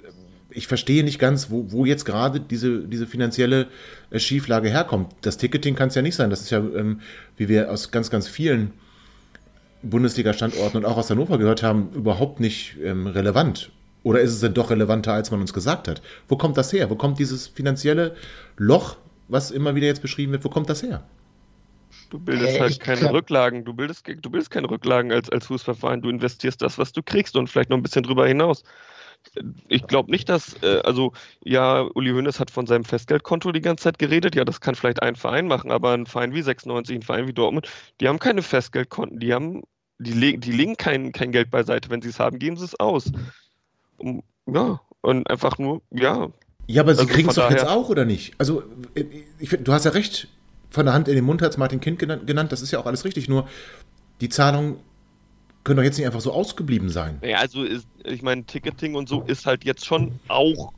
Speaker 3: ich verstehe nicht ganz, wo, wo jetzt gerade diese, diese finanzielle äh, Schieflage herkommt. Das Ticketing kann es ja nicht sein. Das ist ja, ähm, wie wir aus ganz, ganz vielen Bundesliga-Standorten und auch aus Hannover gehört haben, überhaupt nicht ähm, relevant. Oder ist es denn doch relevanter, als man uns gesagt hat? Wo kommt das her? Wo kommt dieses finanzielle Loch, was immer wieder jetzt beschrieben wird, wo kommt das her?
Speaker 5: Du bildest
Speaker 4: Äh,
Speaker 5: halt
Speaker 4: ich
Speaker 5: keine
Speaker 4: glaub-
Speaker 5: Rücklagen. Du bildest, du bildest keine Rücklagen als, als Fußballverein. Du investierst das, was du kriegst und vielleicht noch ein bisschen drüber hinaus. Ich glaube nicht, dass, äh, also ja, Uli Hoeneß hat von seinem Festgeldkonto die ganze Zeit geredet. Ja, das kann vielleicht ein Verein machen, aber ein Verein wie sechsundneunzig, ein Verein wie Dortmund, die haben keine Festgeldkonten. Die haben, die, le die legen kein, kein Geld beiseite. Wenn sie es haben, geben sie es aus. Um, ja, und einfach nur, ja.
Speaker 3: Ja, aber sie
Speaker 5: Also
Speaker 3: kriegen es
Speaker 5: von
Speaker 3: doch jetzt
Speaker 5: daher-
Speaker 3: auch, oder nicht? Also, äh, ich, find, du hast ja recht, von der Hand in den Mund hat es Martin Kind genannt, genannt, das ist ja auch alles richtig, nur die Zahlungen können doch jetzt nicht einfach so ausgeblieben sein.
Speaker 5: Ja, also ist, ich meine, Ticketing und so ist halt jetzt schon auch,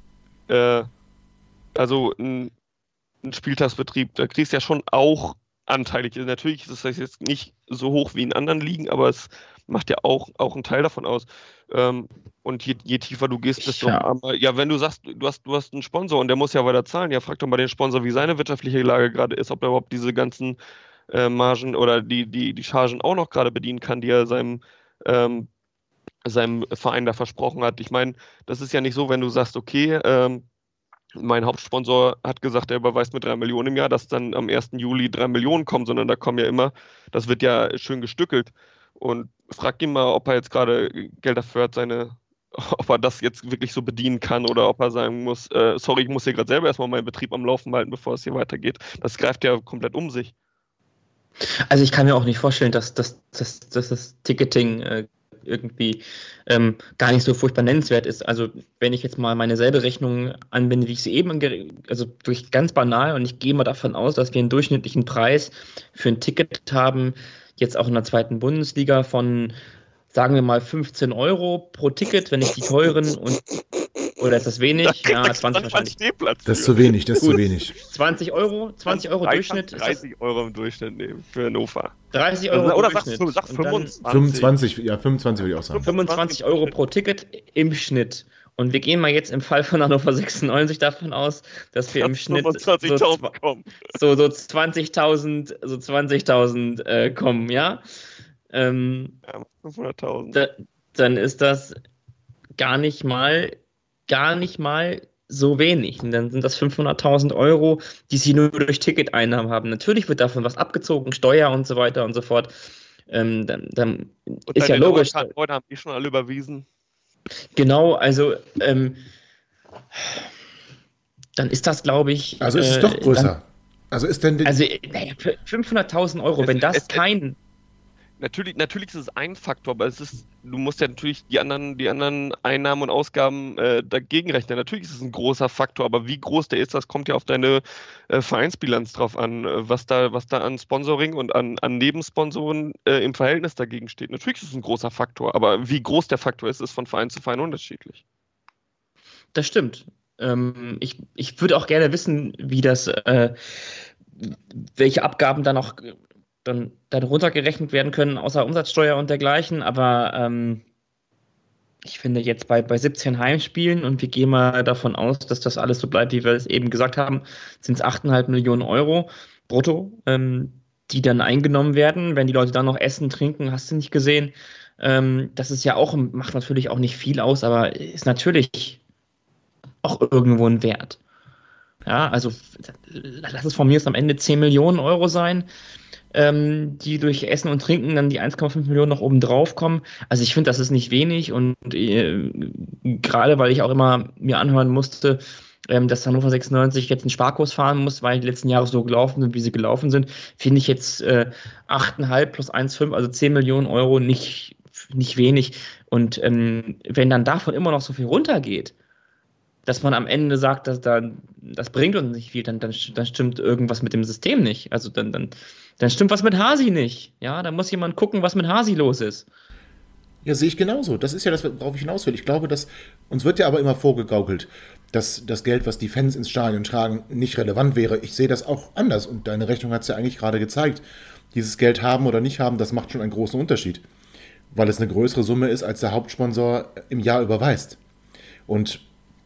Speaker 5: äh, also ein, ein Spieltagsbetrieb, da kriegst du ja schon auch anteilig. Natürlich ist das jetzt nicht so hoch wie in anderen Ligen, aber es macht ja auch, auch einen Teil davon aus. Ähm, und je, je tiefer du gehst, desto
Speaker 4: Ja.
Speaker 5: armer. Ja, wenn du sagst, du hast, du hast einen Sponsor und der muss ja weiter zahlen, ja, frag doch mal den Sponsor, wie seine wirtschaftliche Lage gerade ist, ob er überhaupt diese ganzen äh, Margen oder die, die, die Chargen auch noch gerade bedienen kann, die er seinem, ähm, seinem Verein da versprochen hat. Ich meine, das ist ja nicht so, wenn du sagst, okay, ähm, mein Hauptsponsor hat gesagt, er überweist mir drei Millionen im Jahr, dass dann am ersten Juli drei Millionen kommen, sondern da kommen ja immer, das wird ja schön gestückelt. Und frag ihn mal, ob er jetzt gerade Geld dafür hat, seine, ob er das jetzt wirklich so bedienen kann oder ob er sagen muss, äh, sorry, ich muss hier gerade selber erstmal meinen Betrieb am Laufen halten, bevor es hier weitergeht. Das greift ja komplett um sich.
Speaker 4: Also ich kann mir auch nicht vorstellen, dass, dass, dass, dass das Ticketing äh, irgendwie ähm, gar nicht so furchtbar nennenswert ist. Also wenn ich jetzt mal meine selbe Rechnung anwende, wie ich sie eben, ange- also durch ganz banal, und ich gehe mal davon aus, dass wir einen durchschnittlichen Preis für ein Ticket haben, jetzt auch in der zweiten Bundesliga von, sagen wir mal, fünfzehn Euro pro Ticket, wenn ich die teuren und, oder ist das wenig? Ja, zwanzig wahrscheinlich.
Speaker 5: Stehplatz
Speaker 3: Das ist
Speaker 5: für.
Speaker 3: zu wenig, das ist zu
Speaker 4: Gut.
Speaker 3: wenig.
Speaker 4: zwanzig Euro, zwanzig Euro Durchschnitt, ist das
Speaker 5: dreißig Euro im Durchschnitt nehmen für Hannover.
Speaker 4: dreißig Euro
Speaker 5: Oder sagst
Speaker 4: Durchschnitt.
Speaker 5: du, sag
Speaker 4: Und dann
Speaker 5: fünfundzwanzig.
Speaker 3: fünfundzwanzig, ja, fünfundzwanzig würde ich auch sagen.
Speaker 4: fünfundzwanzig Euro pro Ticket im Schnitt. Und wir gehen mal jetzt im Fall von Hannover sechsundneunzig davon aus, dass wir im Schnitt so,
Speaker 5: fünfundzwanzigtausend kommen.
Speaker 4: so, so zwanzigtausend so zwanzigtausend äh, kommen, ja? Ähm,
Speaker 5: Ja, fünfhunderttausend.
Speaker 4: da, dann ist das gar nicht mal, gar nicht mal so wenig. Und dann sind das fünfhunderttausend Euro, die sie nur durch Ticketeinnahmen haben. Natürlich wird davon was abgezogen, Steuer und so weiter und so fort. Ähm, dann, dann
Speaker 5: Und
Speaker 4: ist ja
Speaker 5: deine
Speaker 4: logisch.
Speaker 5: Dauerkartenleute haben die schon alle überwiesen.
Speaker 4: Genau, also ähm, dann ist das, glaube ich.
Speaker 3: Also ist es
Speaker 4: äh,
Speaker 3: doch größer.
Speaker 4: Dann,
Speaker 3: Also ist denn die,
Speaker 4: also, naja, fünfhunderttausend Euro,
Speaker 5: Es-
Speaker 4: wenn das
Speaker 5: es-
Speaker 4: kein.
Speaker 5: Natürlich, natürlich ist es ein Faktor, aber es ist, du musst ja natürlich die anderen, die anderen Einnahmen und Ausgaben äh, dagegen rechnen. Natürlich ist es ein großer Faktor, aber wie groß der ist, das kommt ja auf deine äh, Vereinsbilanz drauf an, äh, was da, was da an Sponsoring und an, an Nebensponsoren äh, im Verhältnis dagegen steht. Natürlich ist es ein großer Faktor, aber wie groß der Faktor ist, ist von Verein zu Verein unterschiedlich.
Speaker 4: Das stimmt. Ähm, ich, ich würde auch gerne wissen, wie das, äh, welche Abgaben da noch dann, dann runtergerechnet werden können, außer Umsatzsteuer und dergleichen. Aber ähm, ich finde jetzt bei, bei siebzehn Heimspielen, und wir gehen mal davon aus, dass das alles so bleibt, wie wir es eben gesagt haben, sind es acht Komma fünf Millionen Euro brutto, ähm, die dann eingenommen werden. Wenn die Leute dann noch essen, trinken, hast du nicht gesehen. Ähm, das ist ja auch, macht natürlich auch nicht viel aus, aber ist natürlich auch irgendwo ein Wert. Ja, also lass es von mir jetzt am Ende zehn Millionen Euro sein, ähm, die durch Essen und Trinken dann die eins Komma fünf Millionen noch oben drauf kommen. Also ich finde, das ist nicht wenig, und äh, gerade weil ich auch immer mir anhören musste, ähm, dass Hannover sechsundneunzig jetzt einen Sparkurs fahren muss, weil die letzten Jahre so gelaufen sind, wie sie gelaufen sind, finde ich jetzt äh, acht Komma fünf plus eins Komma fünf, also zehn Millionen Euro nicht, nicht wenig. Und ähm, wenn dann davon immer noch so viel runtergeht, dass man am Ende sagt, dass da, das bringt uns nicht viel, dann, dann, dann stimmt irgendwas mit dem System nicht. Also dann, dann, dann stimmt was mit Hasi nicht. Ja, da muss jemand gucken, was mit Hasi los ist.
Speaker 3: ja, sehe ich genauso. Das ist ja das, worauf ich hinaus will. Ich glaube, dass uns wird ja aber immer vorgegaukelt, dass das Geld, was die Fans ins Stadion tragen, nicht relevant wäre. Ich sehe das auch anders, und deine Rechnung hat es ja eigentlich gerade gezeigt. Dieses Geld haben oder nicht haben, das macht schon einen großen Unterschied, weil es eine größere Summe ist, als der Hauptsponsor im Jahr überweist. Und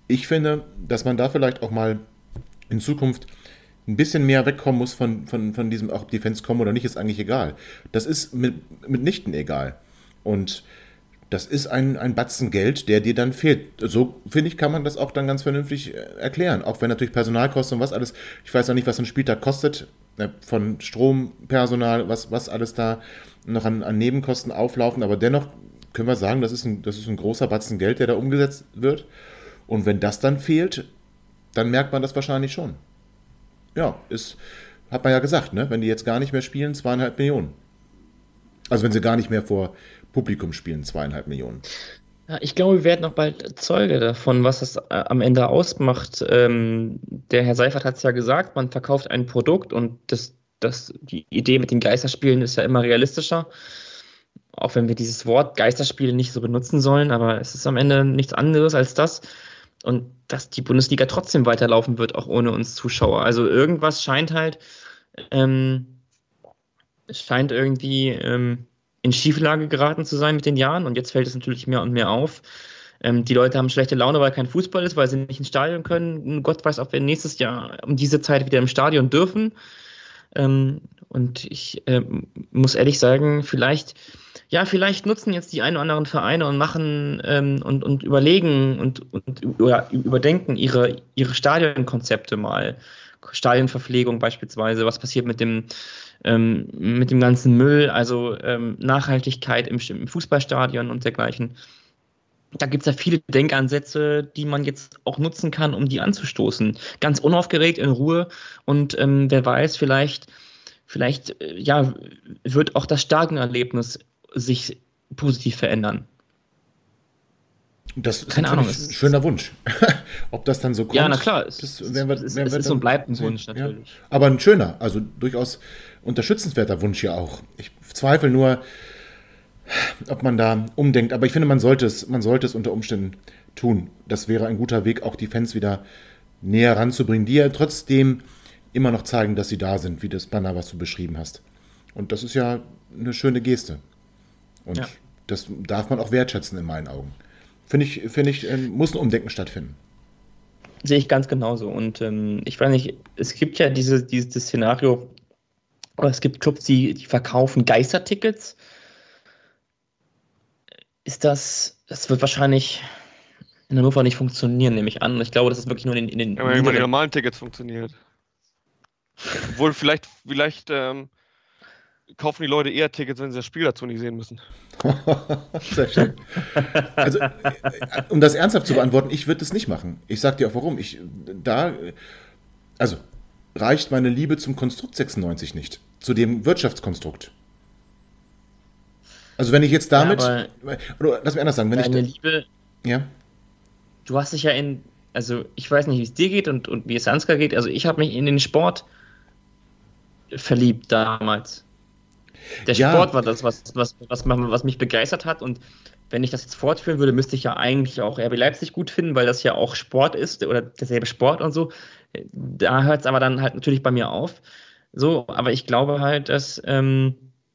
Speaker 3: ich finde, dass man da vielleicht auch mal in Zukunft ein bisschen mehr wegkommen muss von, von, von diesem, auch ob die Fans kommen oder nicht, ist eigentlich egal. Das ist mit, mitnichten egal. Und das ist ein, ein Batzen Geld, der dir dann fehlt. So, finde ich, kann man das auch dann ganz vernünftig erklären. Auch wenn natürlich Personalkosten und was alles, ich weiß auch nicht, was ein Spieltag kostet, von Strom, Personal, was, was alles da noch an, an Nebenkosten auflaufen, aber dennoch können wir sagen, das ist, ein, das ist ein großer Batzen Geld, der da umgesetzt wird. Und wenn das dann fehlt, dann merkt man das wahrscheinlich schon. Ja, ist, hat man ja gesagt, ne? Wenn die jetzt gar nicht mehr spielen, zweieinhalb Millionen. Also wenn sie gar nicht mehr vor Publikum spielen, zweieinhalb Millionen.
Speaker 4: Ja, ich glaube, wir werden noch bald Zeuge davon, was das äh, am Ende ausmacht. Ähm, der Herr Seifert hat es ja gesagt, man verkauft ein Produkt und das, das, die Idee mit den Geisterspielen ist ja immer realistischer. Auch wenn wir dieses Wort Geisterspiele nicht so benutzen sollen, aber es ist am Ende nichts anderes als das. Und dass die Bundesliga trotzdem weiterlaufen wird, auch ohne uns Zuschauer. Also irgendwas scheint halt, ähm, es scheint irgendwie ähm, in Schieflage geraten zu sein mit den Jahren. Und jetzt fällt es natürlich mehr und mehr auf. Ähm, die Leute haben schlechte Laune, weil kein Fußball ist, weil sie nicht ins Stadion können. Gott weiß, ob wir nächstes Jahr um diese Zeit wieder im Stadion dürfen. Ähm, und ich ähm, muss ehrlich sagen, vielleicht... Ja, vielleicht nutzen jetzt die ein oder anderen Vereine und machen ähm, und, und überlegen und, und oder überdenken ihre, ihre Stadionkonzepte mal. Stadionverpflegung beispielsweise, was passiert mit dem, ähm, mit dem ganzen Müll, also ähm, Nachhaltigkeit im, im Fußballstadion und dergleichen. Da gibt es ja viele Denkansätze, die man jetzt auch nutzen kann, um die anzustoßen. Ganz unaufgeregt, in Ruhe und ähm, wer weiß, vielleicht, vielleicht äh, ja, wird auch das Stadionerlebnis sich positiv verändern.
Speaker 3: Das ist
Speaker 4: Keine Ahnung,
Speaker 3: ein schöner Wunsch. Ob das dann so kommt,
Speaker 4: ja, na klar, es,
Speaker 3: das werden wir,
Speaker 4: es,
Speaker 3: werden
Speaker 4: es
Speaker 3: wir
Speaker 4: ist
Speaker 3: dann
Speaker 4: und bleibt ein
Speaker 3: sehen.
Speaker 4: Wunsch natürlich.
Speaker 3: Ja. Aber ein schöner, also durchaus unterstützenswerter Wunsch ja auch. Ich zweifle nur, ob man da umdenkt. Aber ich finde, man sollte es, man sollte es unter Umständen tun. Das wäre ein guter Weg, auch die Fans wieder näher ranzubringen, die ja trotzdem immer noch zeigen, dass sie da sind, wie das Banner, was du beschrieben hast. Und das ist ja eine schöne Geste. Und ja. Das darf man auch wertschätzen in meinen Augen. Finde ich, finde ich, muss ein Umdenken stattfinden.
Speaker 4: Sehe ich ganz genauso. Und ähm, ich weiß nicht, es gibt ja diese, dieses Szenario, oder es gibt Clubs, die, die verkaufen Geistertickets. Ist das, das wird wahrscheinlich in Hannover nicht funktionieren, nehme ich an. Ich glaube, das ist wirklich nur in, in den...
Speaker 5: Ja, aber die normalen Tickets funktioniert. Obwohl, vielleicht, vielleicht ähm, kaufen die Leute eher Tickets, wenn sie das Spiel dazu nicht sehen müssen.
Speaker 3: Sehr schön. Also, um das ernsthaft zu beantworten, ich würde das nicht machen. Ich sag dir auch warum. Ich, da, also, reicht meine Liebe zum Konstrukt sechsundneunzig nicht. Zu dem Wirtschaftskonstrukt. Also, wenn ich jetzt damit. Ja, oder lass mich anders sagen. Wenn
Speaker 4: deine
Speaker 3: ich,
Speaker 4: Liebe.
Speaker 3: Ja.
Speaker 4: Du hast dich ja in. Also, ich weiß nicht, wie es dir geht und, und wie es Ansgar geht. Also, ich habe mich in den Sport verliebt damals. Der ja. Sport war das, was, was, was, was mich begeistert hat. Und wenn ich das jetzt fortführen würde, müsste ich ja eigentlich auch R B Leipzig gut finden, weil das ja auch Sport ist oder derselbe Sport und so. Da hört es aber dann halt natürlich bei mir auf. So, aber ich glaube halt, dass ähm,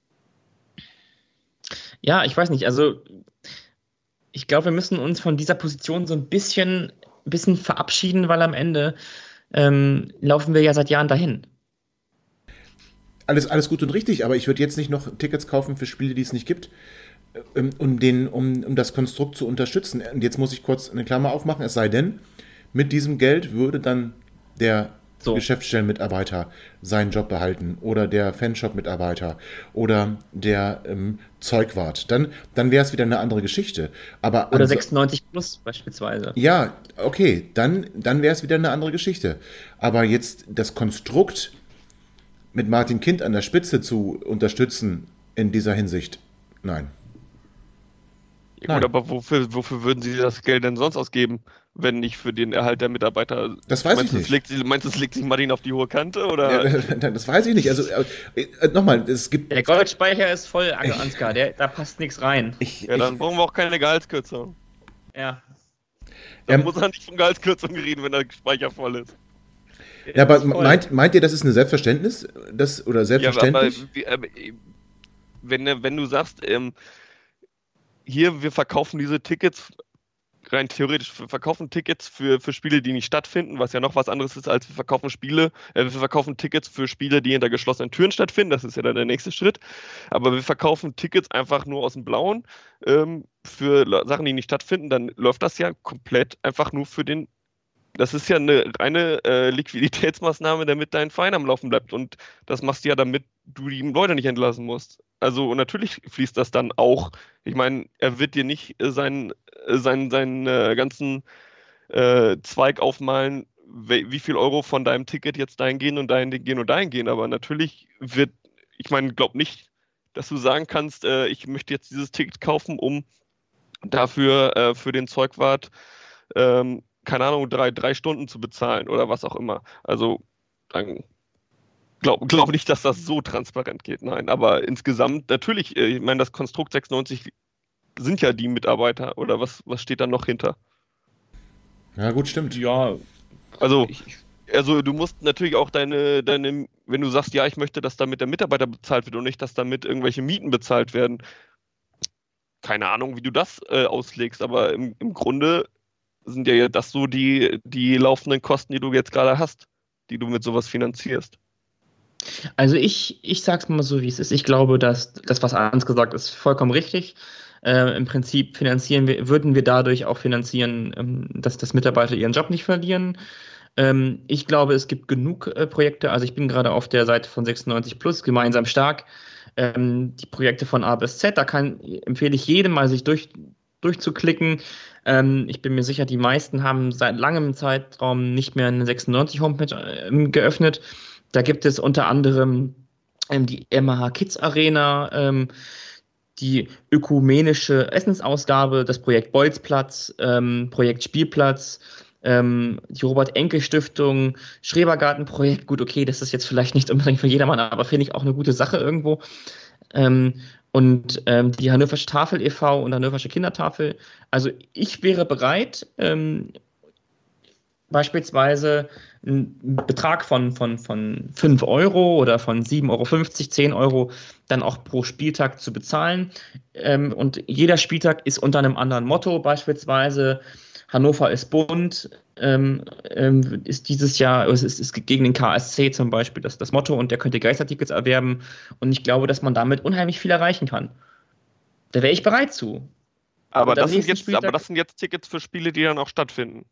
Speaker 4: ja, ich weiß nicht, also ich glaube, wir müssen uns von dieser Position so ein bisschen, bisschen verabschieden, weil am Ende ähm, laufen wir ja seit Jahren dahin.
Speaker 3: Alles, alles gut und richtig, aber ich würde jetzt nicht noch Tickets kaufen für Spiele, die es nicht gibt, um, den, um, um das Konstrukt zu unterstützen. Und jetzt muss ich kurz eine Klammer aufmachen, es sei denn, mit diesem Geld würde dann der so. Geschäftsstellenmitarbeiter seinen Job behalten oder der Fanshop-Mitarbeiter oder der ähm, Zeugwart. Dann, dann wäre es wieder eine andere Geschichte. Aber
Speaker 4: oder sechsundneunzig plus beispielsweise.
Speaker 3: Ja, okay, dann, dann wäre es wieder eine andere Geschichte. Aber jetzt das Konstrukt mit Martin Kind an der Spitze zu unterstützen in dieser Hinsicht, nein.
Speaker 5: Ja, gut, nein. Aber wofür, wofür würden Sie das Geld denn sonst ausgeben, wenn nicht für den Erhalt der Mitarbeiter?
Speaker 3: Das weiß
Speaker 5: meinst,
Speaker 3: ich nicht.
Speaker 5: Legt, meinst du, es legt sich Martin auf die hohe Kante? Oder?
Speaker 3: Ja, das weiß ich nicht. Also äh, nochmal, es gibt...
Speaker 4: Der Goldspeicher ist voll, Ansgar, der, da passt nichts rein.
Speaker 3: Ich,
Speaker 5: ja, dann
Speaker 3: ich,
Speaker 5: brauchen wir auch keine Gehaltskürzung.
Speaker 4: Ja.
Speaker 5: Dann
Speaker 3: ähm,
Speaker 5: muss er nicht von Gehaltskürzung reden, wenn der Speicher voll ist.
Speaker 3: Ja, aber meint, meint ihr, das ist eine Selbstverständnis? Das, oder selbstverständlich?
Speaker 5: Ja, aber, aber wenn, wenn du sagst, ähm, hier, wir verkaufen diese Tickets rein theoretisch, wir verkaufen Tickets für, für Spiele, die nicht stattfinden, was ja noch was anderes ist, als wir verkaufen Spiele, äh, wir verkaufen Tickets für Spiele, die hinter geschlossenen Türen stattfinden, das ist ja dann der nächste Schritt, aber wir verkaufen Tickets einfach nur aus dem Blauen ähm, für Sachen, die nicht stattfinden, dann läuft das ja komplett einfach nur für den, das ist ja eine reine äh, Liquiditätsmaßnahme, damit dein Verein am Laufen bleibt und das machst du ja, damit du die Leute nicht entlassen musst. Also und natürlich fließt das dann auch, ich meine, er wird dir nicht äh, seinen, äh, seinen, seinen äh, ganzen äh, Zweig aufmalen, wie, wie viel Euro von deinem Ticket jetzt dahin gehen und dahin gehen und dahin gehen, aber natürlich wird, ich meine, glaub nicht, dass du sagen kannst, äh, ich möchte jetzt dieses Ticket kaufen, um dafür äh, für den Zeugwart ähm, keine Ahnung, drei, drei Stunden zu bezahlen oder was auch immer. Also dann glaube glaub nicht, dass das so transparent geht, nein. Aber insgesamt, natürlich, ich meine, das Konstrukt sechsundneunzig sind ja die Mitarbeiter oder was, was steht da noch hinter?
Speaker 3: Ja, gut, stimmt.
Speaker 4: Ja,
Speaker 5: also, also du musst natürlich auch deine, deine, wenn du sagst, ja, ich möchte, dass damit der Mitarbeiter bezahlt wird und nicht, dass damit irgendwelche Mieten bezahlt werden. Keine Ahnung, wie du das äh, auslegst, aber im, im Grunde sind ja das so die, die laufenden Kosten, die du jetzt gerade hast, die du mit sowas finanzierst.
Speaker 4: Also ich, ich sag's mal so, wie es ist. Ich glaube, dass das, was Hans gesagt hat, ist vollkommen richtig. Äh, Im Prinzip finanzieren wir, würden wir dadurch auch finanzieren, ähm, dass, dass Mitarbeiter ihren Job nicht verlieren. Ähm, ich glaube, es gibt genug äh, Projekte. Also ich bin gerade auf der Seite von sechsundneunzig plus, gemeinsam stark. Ähm, die Projekte von A bis Z, da kann, empfehle ich jedem mal sich durch, durchzuklicken. Ähm, ich bin mir sicher, die meisten haben seit langem Zeitraum nicht mehr eine sechsundneunzig Homepage äh, geöffnet. Da gibt es unter anderem ähm, die M H Kids Arena, ähm, die ökumenische Essensausgabe, das Projekt Bolzplatz, ähm, Projekt Spielplatz, ähm, die Robert-Enke-Stiftung, Schrebergarten-Projekt. Gut, okay, das ist jetzt vielleicht nicht unbedingt für jedermann, aber finde ich auch eine gute Sache irgendwo. Ähm, und ähm, die Hannoversche Tafel e V und Hannoversche Kindertafel. Also ich wäre bereit, ähm, beispielsweise einen Betrag von, von, von fünf Euro oder von sieben Euro fünfzig, zehn Euro dann auch pro Spieltag zu bezahlen. Ähm, und jeder Spieltag ist unter einem anderen Motto, beispielsweise Hannover ist bunt, ähm, ähm, ist dieses Jahr, es ist, ist gegen den K S C zum Beispiel das, das Motto und der könnte Geistertickets erwerben und ich glaube, dass man damit unheimlich viel erreichen kann. Da wäre ich bereit zu.
Speaker 5: Aber das, sind jetzt, aber das sind jetzt Tickets für Spiele, die dann auch stattfinden.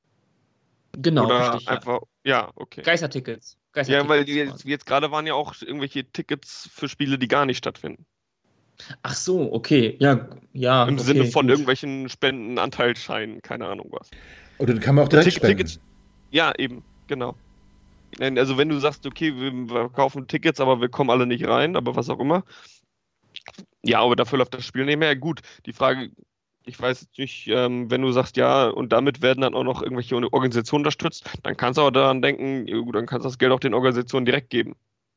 Speaker 4: Genau,
Speaker 5: Oder
Speaker 4: richtig,
Speaker 5: einfach, ja, ja okay.
Speaker 4: Geistertickets. Geistertickets.
Speaker 5: Ja, weil jetzt, jetzt gerade waren ja auch irgendwelche Tickets für Spiele, die gar nicht stattfinden.
Speaker 4: Ach so, okay, ja, ja.
Speaker 5: Im
Speaker 4: okay,
Speaker 5: Sinne von
Speaker 4: gut.
Speaker 5: irgendwelchen Spenden, Anteilsscheinen, keine Ahnung was.
Speaker 3: Oder dann kann man auch direkt
Speaker 5: Tick-
Speaker 3: spenden.
Speaker 5: Tickets, ja, eben, genau. Also wenn du sagst, okay, wir kaufen Tickets, aber wir kommen alle nicht rein, aber was auch immer. Ja, aber dafür läuft das Spiel nicht mehr. Gut, die Frage, ich weiß jetzt nicht, ähm, wenn du sagst, ja, und damit werden dann auch noch irgendwelche Organisationen unterstützt, dann kannst du auch daran denken, ja, gut, dann kannst du das Geld auch den Organisationen direkt geben.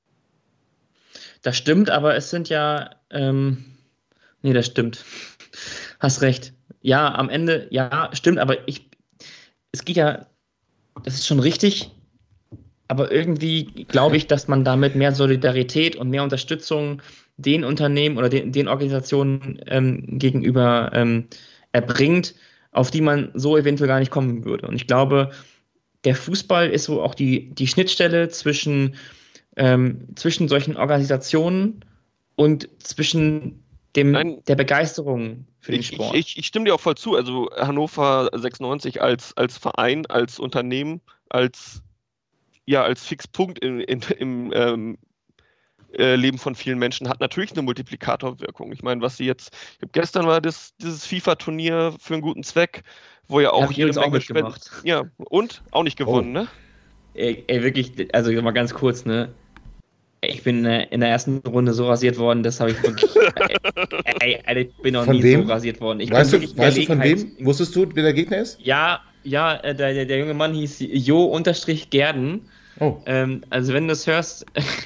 Speaker 4: Das stimmt, aber es sind ja, ähm, nee, das stimmt. Hast recht. Ja, am Ende, ja, stimmt, aber ich, es geht ja, das ist schon richtig, aber irgendwie glaube ich, dass man damit mehr Solidarität und mehr Unterstützung den Unternehmen oder den, den Organisationen ähm, gegenüber ähm, erbringt, auf die man so eventuell gar nicht kommen würde. Und ich glaube, der Fußball ist so auch die, die Schnittstelle zwischen Ähm, zwischen solchen Organisationen und zwischen dem,
Speaker 5: Nein,
Speaker 4: der Begeisterung für den
Speaker 5: ich,
Speaker 4: Sport.
Speaker 5: ich, ich stimme dir auch voll zu. Also Hannover sechsundneunzig als, als Verein, als Unternehmen, als, ja, als Fixpunkt in, in, im ähm, äh, Leben von vielen Menschen hat natürlich eine Multiplikatorwirkung. Ich meine, was sie jetzt, ich glaube, gestern war das dieses FIFA-Turnier für einen guten Zweck, wo ja auch
Speaker 4: Hab ich
Speaker 5: jede
Speaker 4: übrigens auch
Speaker 5: Menge
Speaker 4: mitgemacht.
Speaker 5: Spenden- Ja, und? Auch nicht gewonnen,
Speaker 3: Oh.
Speaker 5: ne?
Speaker 4: Ey, ey, wirklich, also mal ganz kurz, ne? Ich bin äh, in der ersten Runde so rasiert worden, das habe ich wirklich. ey, ey, ich bin noch
Speaker 3: Von
Speaker 4: nie
Speaker 3: wem?
Speaker 4: so rasiert worden. Ich
Speaker 3: Weißt,
Speaker 4: bin
Speaker 3: du,
Speaker 4: wirklich
Speaker 3: weißt du von
Speaker 4: Verlegenheits-
Speaker 3: wem? Wusstest du, wer der Gegner ist?
Speaker 4: Ja, ja, äh, der, der, der junge Mann hieß Jo-Gerden.
Speaker 3: Oh.
Speaker 4: Ähm, also wenn du es hörst,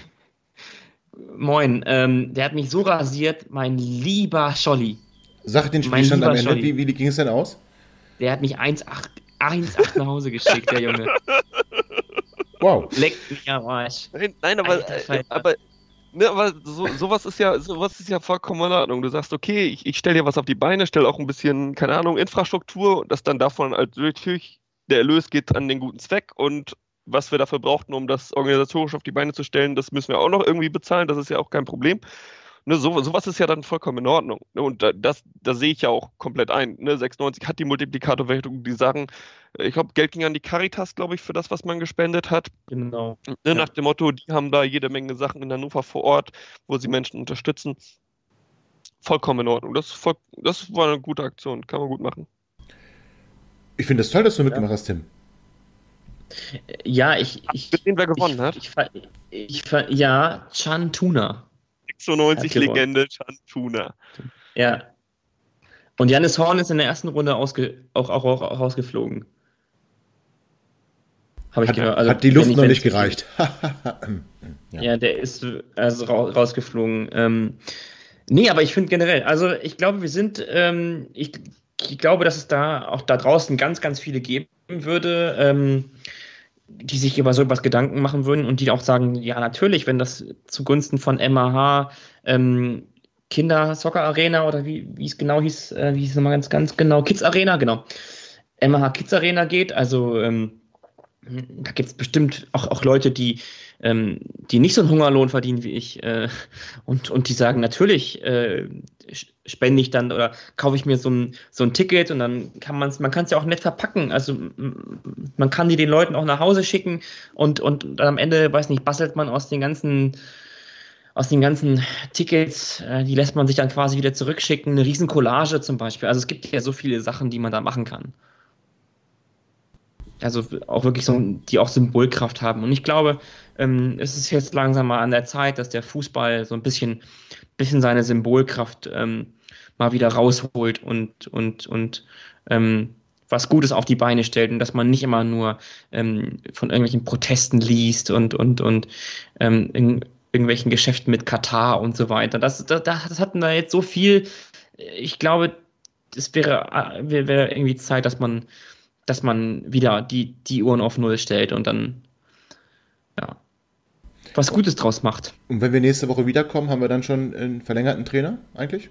Speaker 4: moin, ähm, der hat mich so rasiert, mein lieber Scholli.
Speaker 3: Sag den
Speaker 4: Mein
Speaker 3: Spielstand am
Speaker 4: lieber
Speaker 3: Ende.
Speaker 4: Scholli.
Speaker 3: Wie, wie ging es denn aus?
Speaker 4: Der hat mich eins acht nach Hause geschickt, der Junge.
Speaker 3: Wow.
Speaker 4: Leck mich am Arsch.
Speaker 5: Nein, nein aber,
Speaker 4: Alter
Speaker 5: äh,
Speaker 4: Falter.
Speaker 5: aber Ne, aber so, sowas ist ja, sowas ist ja vollkommen in Ordnung. Du sagst, okay, ich, ich stelle dir was auf die Beine, stelle auch ein bisschen, keine Ahnung, Infrastruktur und das dann davon halt natürlich, der Erlös geht an den guten Zweck und was wir dafür brauchten, um das organisatorisch auf die Beine zu stellen, das müssen wir auch noch irgendwie bezahlen, das ist ja auch kein Problem. Ne, so, sowas ist ja dann vollkommen in Ordnung. Ne, und da, das, das sehe ich ja auch komplett ein. Ne, sechsundneunzig hat die Multiplikatorwertung, die sagen, ich glaube, Geld ging an die Caritas, glaube ich, für das, was man gespendet hat.
Speaker 4: Genau.
Speaker 5: Ne,
Speaker 4: Ja.
Speaker 5: nach dem Motto, die haben da jede Menge Sachen in Hannover vor Ort, wo sie Menschen unterstützen. Vollkommen in Ordnung. Das, ist voll, das war eine gute Aktion, kann man gut machen.
Speaker 3: Ich finde es toll, dass du mitgemacht hast, Tim.
Speaker 4: Ja, ich. ich
Speaker 5: Gesehen, wer gewonnen
Speaker 4: ich,
Speaker 5: hat?
Speaker 4: Ich, ich, ich, ja, Can Tuna.
Speaker 5: sechsundneunzig
Speaker 4: Hat gewonnen.
Speaker 5: Legende, Can Tuna.
Speaker 4: Ja. Und Jannis Horn ist in der ersten Runde ausge, auch, auch, auch, auch rausgeflogen. Habe ich
Speaker 3: Hat,
Speaker 4: gehört. Also,
Speaker 3: hat die
Speaker 4: wenn
Speaker 3: Luft
Speaker 4: ich-
Speaker 3: noch
Speaker 4: wenn
Speaker 3: nicht
Speaker 4: ich-
Speaker 3: gereicht.
Speaker 4: Ja.
Speaker 3: Ja.
Speaker 4: der ist also ra rausgeflogen. Ähm, nee, aber ich finde generell, also ich glaube, wir sind, ähm, ich, ich glaube, dass es da auch da draußen ganz, ganz viele geben würde, ähm, die sich über so etwas Gedanken machen würden und die auch sagen, ja, natürlich, wenn das zugunsten von M A H, ähm, Kinder-Soccer Arena oder wie, wie es genau hieß, äh, wie hieß es nochmal ganz, ganz genau, Kids Arena, genau. M A H Kids Arena geht, also ähm, da gibt es bestimmt auch, auch Leute, die, ähm, die nicht so einen Hungerlohn verdienen wie ich äh, und, und die sagen, natürlich äh, spende ich dann oder kaufe ich mir so ein, so ein Ticket und dann kann man es, man kann es ja auch nett verpacken. Also m- man kann die den Leuten auch nach Hause schicken und, und dann am Ende, weiß nicht, bastelt man aus den ganzen aus den ganzen Tickets, äh, die lässt man sich dann quasi wieder zurückschicken, eine riesen Collage zum Beispiel. Also es gibt ja so viele Sachen, die man da machen kann. Also auch wirklich so, die auch Symbolkraft haben. Und ich glaube, ähm, es ist jetzt langsam mal an der Zeit, dass der Fußball so ein bisschen, bisschen seine Symbolkraft ähm, mal wieder rausholt und, und, und ähm, was Gutes auf die Beine stellt und dass man nicht immer nur ähm, von irgendwelchen Protesten liest und, und, und ähm, in irgendwelchen Geschäften mit Katar und so weiter. Das, das, das hatten da jetzt so viel. Ich glaube, es wäre, wäre, wäre irgendwie Zeit, dass man dass man wieder die, die Uhren auf Null stellt und dann ja, was Gutes draus macht.
Speaker 3: Und wenn wir nächste Woche wiederkommen, haben wir dann schon einen verlängerten Trainer eigentlich?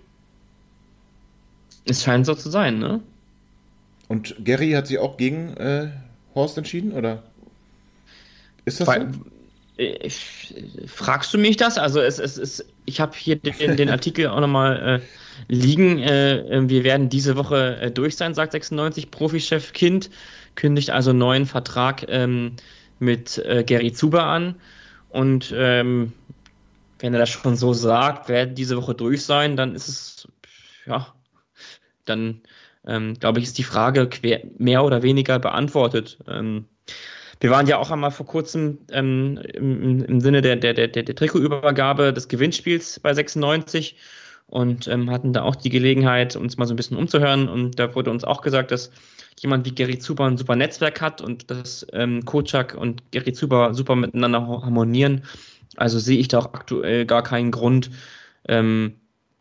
Speaker 4: Es scheint so zu sein, ne?
Speaker 3: Und Gary hat sich auch gegen äh, Horst entschieden, oder? Ist das
Speaker 4: Weil,
Speaker 3: so?
Speaker 4: ich, fragst du mich das? Also es, es, es, ich habe hier den, den Artikel auch nochmal äh, liegen. Äh, wir werden diese Woche äh, durch sein, sagt sechsundneunzig. Profichef Kind kündigt also einen neuen Vertrag ähm, mit äh, Gary Zuber an. Und ähm, wenn er das schon so sagt, werden diese Woche durch sein, dann ist es, ja, dann ähm, glaube ich, ist die Frage quer, mehr oder weniger beantwortet. Ähm, Wir waren ja auch einmal vor kurzem ähm, im, im Sinne der, der, der, der Trikotübergabe des Gewinnspiels bei sechsundneunzig und ähm, hatten da auch die Gelegenheit, uns mal so ein bisschen umzuhören. Und da wurde uns auch gesagt, dass jemand wie Gary Zuber ein super Netzwerk hat und dass ähm, Kocak und Gary Zuber super miteinander harmonieren. Also sehe ich da auch aktuell gar keinen Grund, ähm,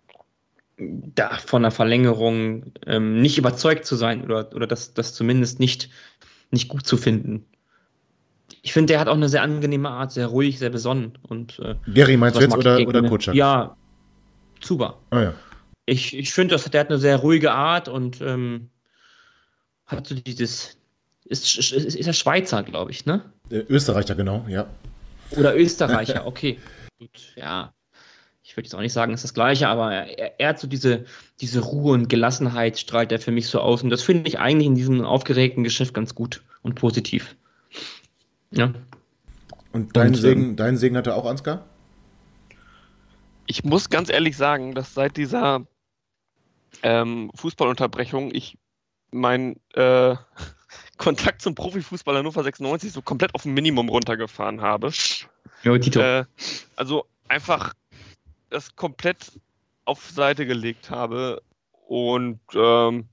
Speaker 4: da von einer Verlängerung ähm, nicht überzeugt zu sein oder, oder das, das zumindest nicht, nicht gut zu finden. Ich finde, der hat auch eine sehr angenehme Art, sehr ruhig, sehr besonnen. Und, äh,
Speaker 3: Gary meinst du
Speaker 4: sowas
Speaker 3: jetzt
Speaker 4: mag ich
Speaker 3: oder,
Speaker 4: gegen
Speaker 3: oder
Speaker 4: eine-
Speaker 3: Kocak?
Speaker 4: Ja, Zuber.
Speaker 3: Ah ja.
Speaker 4: Ich, ich finde, dass der hat eine sehr ruhige Art und ähm, hat so dieses. Ist, ist, ist er Schweizer, glaube ich, ne?
Speaker 3: Äh, Österreicher, genau, ja.
Speaker 4: Oder Österreicher, okay. Gut, ja. Ich würde jetzt auch nicht sagen, es ist das Gleiche, aber er, er hat so diese, diese Ruhe und Gelassenheit, strahlt er für mich so aus. Und das finde ich eigentlich in diesem aufgeregten Geschäft ganz gut und positiv. Ja.
Speaker 3: Und deinen
Speaker 4: Und,
Speaker 3: Segen, deinen Segen hatte auch Ansgar?
Speaker 5: Ich muss ganz ehrlich sagen, dass seit dieser ähm, Fußballunterbrechung ich meinen äh, Kontakt zum Profifußball Hannover sechsundneunzig so komplett auf ein Minimum runtergefahren habe.
Speaker 4: Jo, Tito.
Speaker 5: Äh, also einfach das komplett auf Seite gelegt habe und ähm,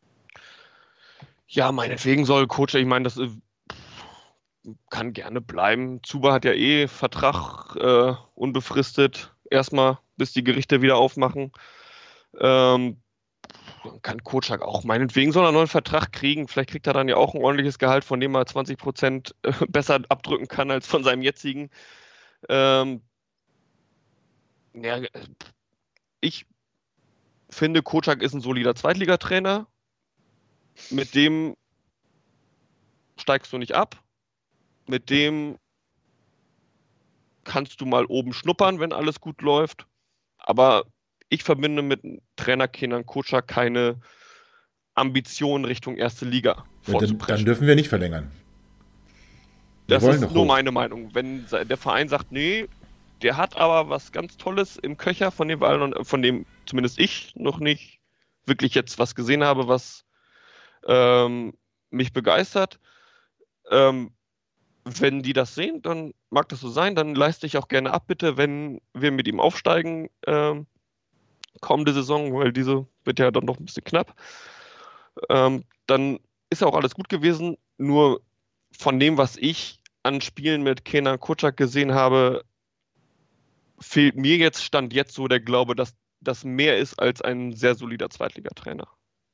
Speaker 5: ja, meinetwegen soll Coach, ich meine, das äh, kann gerne bleiben. Zuba hat ja eh Vertrag äh, unbefristet, erstmal, bis die Gerichte wieder aufmachen. Ähm, dann kann Kocak auch, meinetwegen soll er einen neuen Vertrag kriegen. Vielleicht kriegt er dann ja auch ein ordentliches Gehalt, von dem er zwanzig Prozent besser abdrücken kann als von seinem jetzigen. Ähm, Ja, ich finde, Kočak ist ein solider Zweitligatrainer. Mit dem steigst du nicht ab. Mit dem kannst du mal oben schnuppern, wenn alles gut läuft. Aber ich verbinde mit Trainer Kenan Kočak keine Ambitionen Richtung erste Liga
Speaker 3: Dann, dann dürfen wir nicht verlängern. Wir
Speaker 5: das
Speaker 3: wollen
Speaker 5: ist
Speaker 3: noch
Speaker 5: nur
Speaker 3: hoch.
Speaker 5: meine Meinung. Wenn der Verein sagt, nee, der hat aber was ganz Tolles im Köcher, von dem, wir, von dem zumindest ich noch nicht wirklich jetzt was gesehen habe, was ähm, mich begeistert. Ähm, wenn die das sehen, dann mag das so sein. Dann leiste ich auch gerne ab, bitte, wenn wir mit ihm aufsteigen ähm, kommende Saison, weil diese wird ja dann noch ein bisschen knapp. Ähm, dann ist ja auch alles gut gewesen. Nur von dem, was ich an Spielen mit Kenan Kočak gesehen habe, fehlt mir jetzt, stand jetzt so der Glaube, dass das mehr ist als ein sehr solider Zweitligatrainer.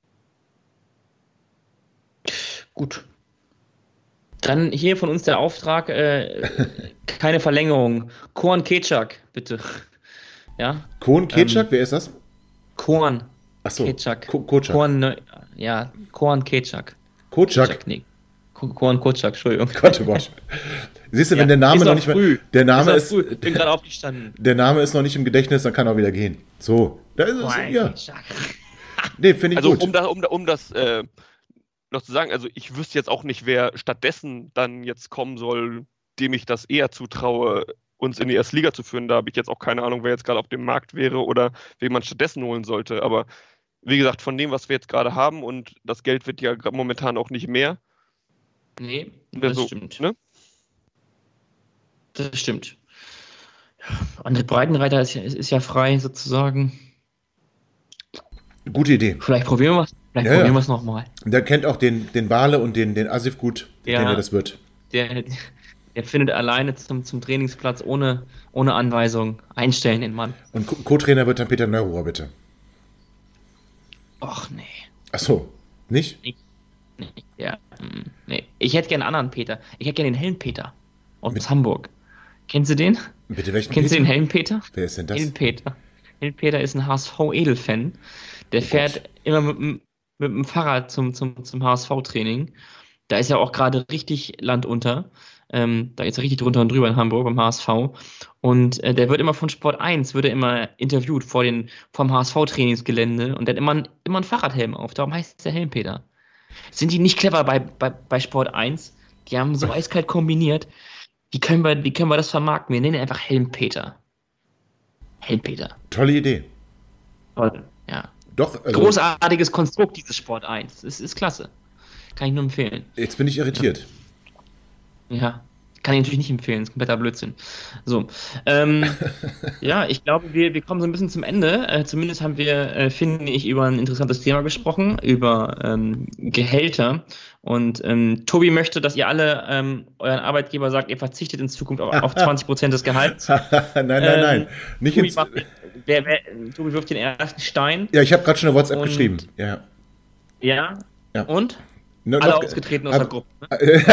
Speaker 4: Gut. Dann hier von uns der Auftrag, äh, keine Verlängerung. Korn Kečak, bitte. Ja?
Speaker 3: Kohn Kečak,
Speaker 4: Ähm,
Speaker 3: wer ist das?
Speaker 4: Korn
Speaker 3: Achso,
Speaker 4: Kečak.
Speaker 3: Ko- Kočak.
Speaker 4: Korn, ne, ja, Korn Kečak.
Speaker 3: Kočak.
Speaker 4: Nee. Ko- Korn Kočak, Entschuldigung.
Speaker 3: Gott, oh Gott. Siehst du, wenn
Speaker 4: Ja,
Speaker 3: der Name
Speaker 4: ist
Speaker 3: noch
Speaker 4: noch
Speaker 3: nicht mehr,
Speaker 4: früh.
Speaker 3: der Name
Speaker 4: Ist
Speaker 3: ist,
Speaker 4: noch früh. Bin gerade aufgestanden.
Speaker 3: der Name ist noch nicht im Gedächtnis, dann kann er auch wieder gehen. So, da ist es.
Speaker 4: Korn
Speaker 3: Ja,
Speaker 4: Kečak.
Speaker 3: nee, finde ich
Speaker 5: Also
Speaker 3: gut.
Speaker 5: um, da, um, da, um das äh, noch zu sagen, also ich wüsste jetzt auch nicht, wer stattdessen dann jetzt kommen soll, dem ich das eher zutraue, uns in die erste Liga zu führen. Da habe ich jetzt auch keine Ahnung, wer jetzt gerade auf dem Markt wäre oder wen man stattdessen holen sollte. Aber wie gesagt, von dem, was wir jetzt gerade haben, und das Geld wird ja gra- momentan auch nicht mehr.
Speaker 4: Nee, das
Speaker 5: so,
Speaker 4: stimmt.
Speaker 5: Ne?
Speaker 4: Das stimmt. André Breitenreiter ist ja, ist, ist ja frei sozusagen.
Speaker 3: Gute Idee.
Speaker 4: Vielleicht probieren wir es. Vielleicht
Speaker 3: Ja,
Speaker 4: probieren
Speaker 3: ja.
Speaker 4: wir es nochmal.
Speaker 3: Der kennt auch den, den Wale und den, den Asif gut,
Speaker 4: Ja.
Speaker 3: den er das wird.
Speaker 4: Der, der findet alleine zum, zum Trainingsplatz ohne, ohne Anweisung einstellen den Mann.
Speaker 3: Und Co- Co-Trainer wird dann Peter Neururer, bitte.
Speaker 4: Och nee.
Speaker 3: Achso, nicht?
Speaker 4: nee. Ja, mm, nee. Ich hätte gern einen anderen Peter. Ich hätte gern den Helmpeter aus
Speaker 3: Mit-
Speaker 4: Hamburg. Kennst du den?
Speaker 3: Bitte welchen
Speaker 4: Kennst du
Speaker 3: Peter?
Speaker 4: den Helmpeter?
Speaker 3: Wer ist denn das?
Speaker 4: Helmpeter. Helmpeter ist ein H S V-Edelfan. Der
Speaker 3: Oh
Speaker 4: fährt
Speaker 3: Gott.
Speaker 4: immer mit, dem- mit dem Fahrrad zum, zum, zum H S V-Training. Da ist ja auch gerade richtig Land unter. Ähm, da ist er richtig drunter und drüber in Hamburg beim H S V. Und äh, der wird immer von Sport eins, wird er immer interviewt vor den, vom H S V-Trainingsgelände. Und der hat immer, ein- immer einen Fahrradhelm auf. Darum heißt der Helmpeter. Sind die nicht clever bei, bei, bei Sport eins? Die haben so eiskalt kombiniert. Wie können wir, wie können wir das vermarkten? Wir nennen ihn einfach Helmpeter. Helmpeter.
Speaker 3: Tolle Idee.
Speaker 4: Toll. Ja.
Speaker 3: Doch, also,
Speaker 4: Großartiges Konstrukt, dieses Sport eins. Es ist klasse. Kann ich nur empfehlen.
Speaker 3: jetzt bin ich irritiert.
Speaker 4: Ja. Kann ich natürlich nicht empfehlen, ist kompletter Blödsinn. So, ähm, ja, ich glaube, wir, wir kommen so ein bisschen zum Ende. Äh, zumindest haben wir, äh, finde ich, über ein interessantes Thema gesprochen, über ähm, Gehälter. Und ähm, Tobi möchte, dass ihr alle ähm, euren Arbeitgeber sagt, ihr verzichtet in Zukunft auf, auf zwanzig Prozent des Gehalts.
Speaker 3: nein, nein, nein.
Speaker 4: Ähm,
Speaker 3: Nicht
Speaker 4: Tobi,
Speaker 3: ins,
Speaker 4: macht, wer, wer, Tobi wirft den ersten Stein.
Speaker 3: ja, ich habe gerade schon eine WhatsApp
Speaker 4: Und-
Speaker 3: geschrieben. Ja.
Speaker 4: Ja.
Speaker 3: Ja.
Speaker 4: Und?
Speaker 3: Ne,
Speaker 4: Alle
Speaker 3: noch-
Speaker 4: ausgetreten aus der
Speaker 3: hab-
Speaker 4: Gruppe. Ne?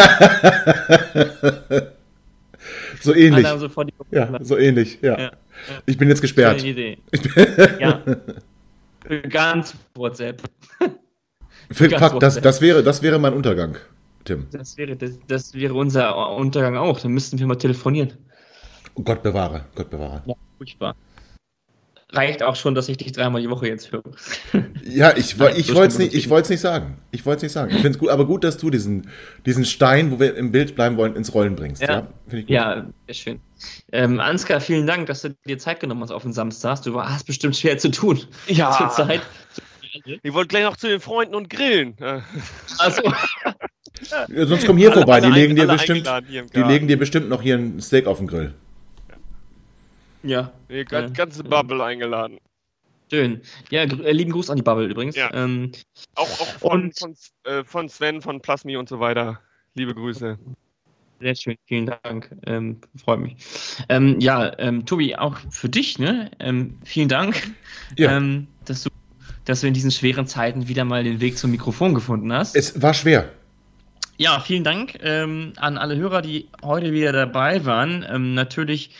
Speaker 3: So ähnlich.
Speaker 4: Alle haben sofort die Gruppe
Speaker 3: Ja,
Speaker 4: verlassen.
Speaker 3: so ähnlich. Ja.
Speaker 4: Ja.
Speaker 3: Ich bin jetzt gesperrt.
Speaker 4: Schöne Idee. Ja. Für ganz WhatsApp.
Speaker 3: Fuck,
Speaker 4: ganz
Speaker 3: fuck, das,
Speaker 4: WhatsApp.
Speaker 3: das, wäre, das wäre mein Untergang, Tim.
Speaker 4: Das wäre, das, das wäre unser Untergang auch. Dann müssten wir mal telefonieren.
Speaker 3: Oh Gott bewahre, Gott bewahre.
Speaker 4: Ja, furchtbar. Reicht auch schon, dass ich dich dreimal die Woche jetzt höre.
Speaker 3: Ja, ich,
Speaker 4: Nein,
Speaker 3: ich
Speaker 4: so
Speaker 3: wollte es
Speaker 4: schlimm
Speaker 3: nicht,
Speaker 4: ist es
Speaker 3: ich wollte es nicht sagen. Ich wollte es nicht sagen. Ich finde es gut, aber gut, dass du diesen, diesen Stein, wo wir im Bild bleiben wollen, ins Rollen bringst. Ja,
Speaker 4: Ja.
Speaker 3: finde ich gut.
Speaker 4: Ja, sehr schön. Ähm, Ansgar, vielen Dank, dass du dir Zeit genommen hast auf den Samstag. Du hast bestimmt schwer zu tun
Speaker 5: Ja.
Speaker 4: zur Zeit.
Speaker 5: Ich wollte gleich noch zu den Freunden und grillen. Äh,
Speaker 4: Also,
Speaker 3: Ja, sonst komm hier
Speaker 5: alle-
Speaker 3: vorbei,
Speaker 5: alle
Speaker 3: die legen
Speaker 5: ein-
Speaker 3: dir
Speaker 5: alle
Speaker 3: bestimmt,
Speaker 5: eingeladen hier im
Speaker 3: die
Speaker 5: Garten.
Speaker 3: legen dir bestimmt noch hier ein Steak auf den Grill.
Speaker 4: ja.
Speaker 5: Die gan-
Speaker 4: Ja.
Speaker 5: ganze Bubble eingeladen.
Speaker 4: Schön. Ja, gr- äh, lieben Gruß an die Bubble übrigens.
Speaker 5: Ja.
Speaker 4: Ähm,
Speaker 5: Auch, auch von,
Speaker 4: Und-
Speaker 5: von, äh, von Sven, von Plasmi und so weiter. Liebe Grüße.
Speaker 4: Sehr schön, vielen Dank. Ähm, freut mich. Ähm, ja, ähm, Tobi, auch für dich, ne? Ähm, vielen Dank,
Speaker 3: Ja.
Speaker 4: ähm, dass du, dass du in diesen schweren Zeiten wieder mal den Weg zum Mikrofon gefunden hast.
Speaker 3: Es war schwer.
Speaker 4: Ja, vielen Dank ähm, an alle Hörer, die heute wieder dabei waren. Ähm, natürlich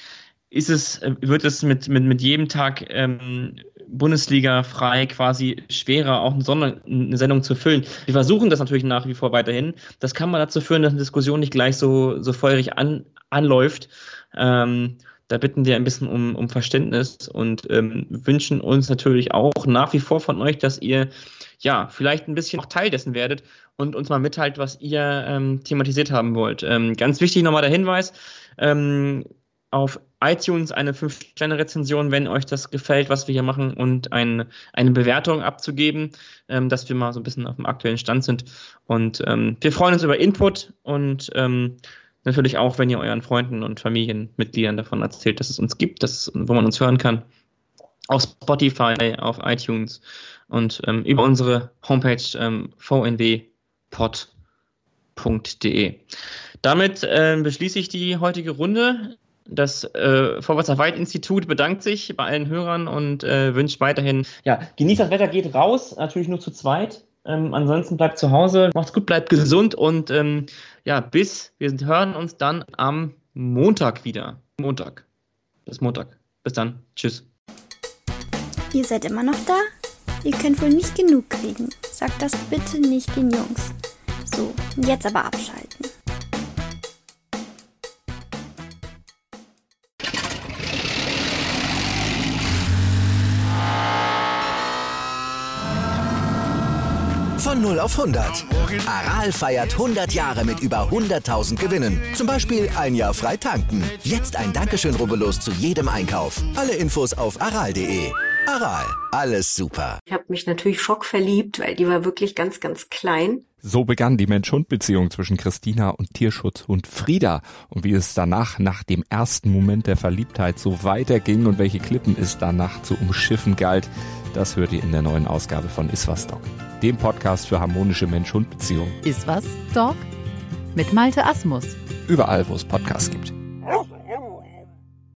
Speaker 4: ist es, wird es mit, mit, mit jedem Tag ähm, Bundesliga frei quasi schwerer, auch eine, Sonder-, eine Sendung zu füllen. Wir versuchen das natürlich nach wie vor weiterhin. Das kann mal dazu führen, dass eine Diskussion nicht gleich so, so feurig an, anläuft. Ähm, da bitten wir ein bisschen um, um Verständnis und ähm, wünschen uns natürlich auch nach wie vor von euch, dass ihr ja vielleicht ein bisschen auch Teil dessen werdet und uns mal mitteilt, was ihr ähm, thematisiert haben wollt. Ähm, ganz wichtig nochmal der Hinweis, ähm, auf iTunes eine fünf Sterne Rezension, wenn euch das gefällt, was wir hier machen, und ein, eine Bewertung abzugeben, ähm, dass wir mal so ein bisschen auf dem aktuellen Stand sind. Und ähm, wir freuen uns über Input und ähm, natürlich auch, wenn ihr euren Freunden und Familienmitgliedern davon erzählt, dass es uns gibt, dass, wo man uns hören kann. Auf Spotify, auf iTunes und ähm, über unsere Homepage ähm, v n w pod punkt d e. Damit äh, beschließe ich die heutige Runde. Das äh, Vorwärts nach Weit Institut bedankt sich bei allen Hörern und äh, wünscht weiterhin, ja, genießt das Wetter, geht raus, natürlich nur zu zweit. Ähm, ansonsten bleibt zu Hause, macht's gut, bleibt gesund und ähm, ja, bis, wir hören uns dann am Montag wieder. Montag. Bis Montag. Bis dann. Tschüss.
Speaker 2: Ihr seid immer noch da? Ihr könnt wohl nicht genug kriegen. Sagt das bitte nicht den Jungs. So, jetzt aber abschalten.
Speaker 1: Von null auf hundert. Aral feiert hundert Jahre mit über hunderttausend Gewinnen. Zum Beispiel ein Jahr frei tanken. Jetzt ein Dankeschön, rubbellos zu jedem Einkauf. Alle Infos auf aral punkt de. Aral, alles super.
Speaker 6: Ich habe mich natürlich schockverliebt, weil die war wirklich ganz, ganz klein.
Speaker 7: So begann die Mensch-Hund-Beziehung zwischen Christina und Tierschutzhund Frieda. Und wie es danach, nach dem ersten Moment der Verliebtheit, so weiterging und welche Klippen es danach zu umschiffen galt, das hört ihr in der neuen Ausgabe von Iswas Dog, dem Podcast für harmonische Mensch-Hund-Beziehungen.
Speaker 8: Iswas Dog mit Malte Asmus.
Speaker 7: Überall, wo es Podcasts gibt.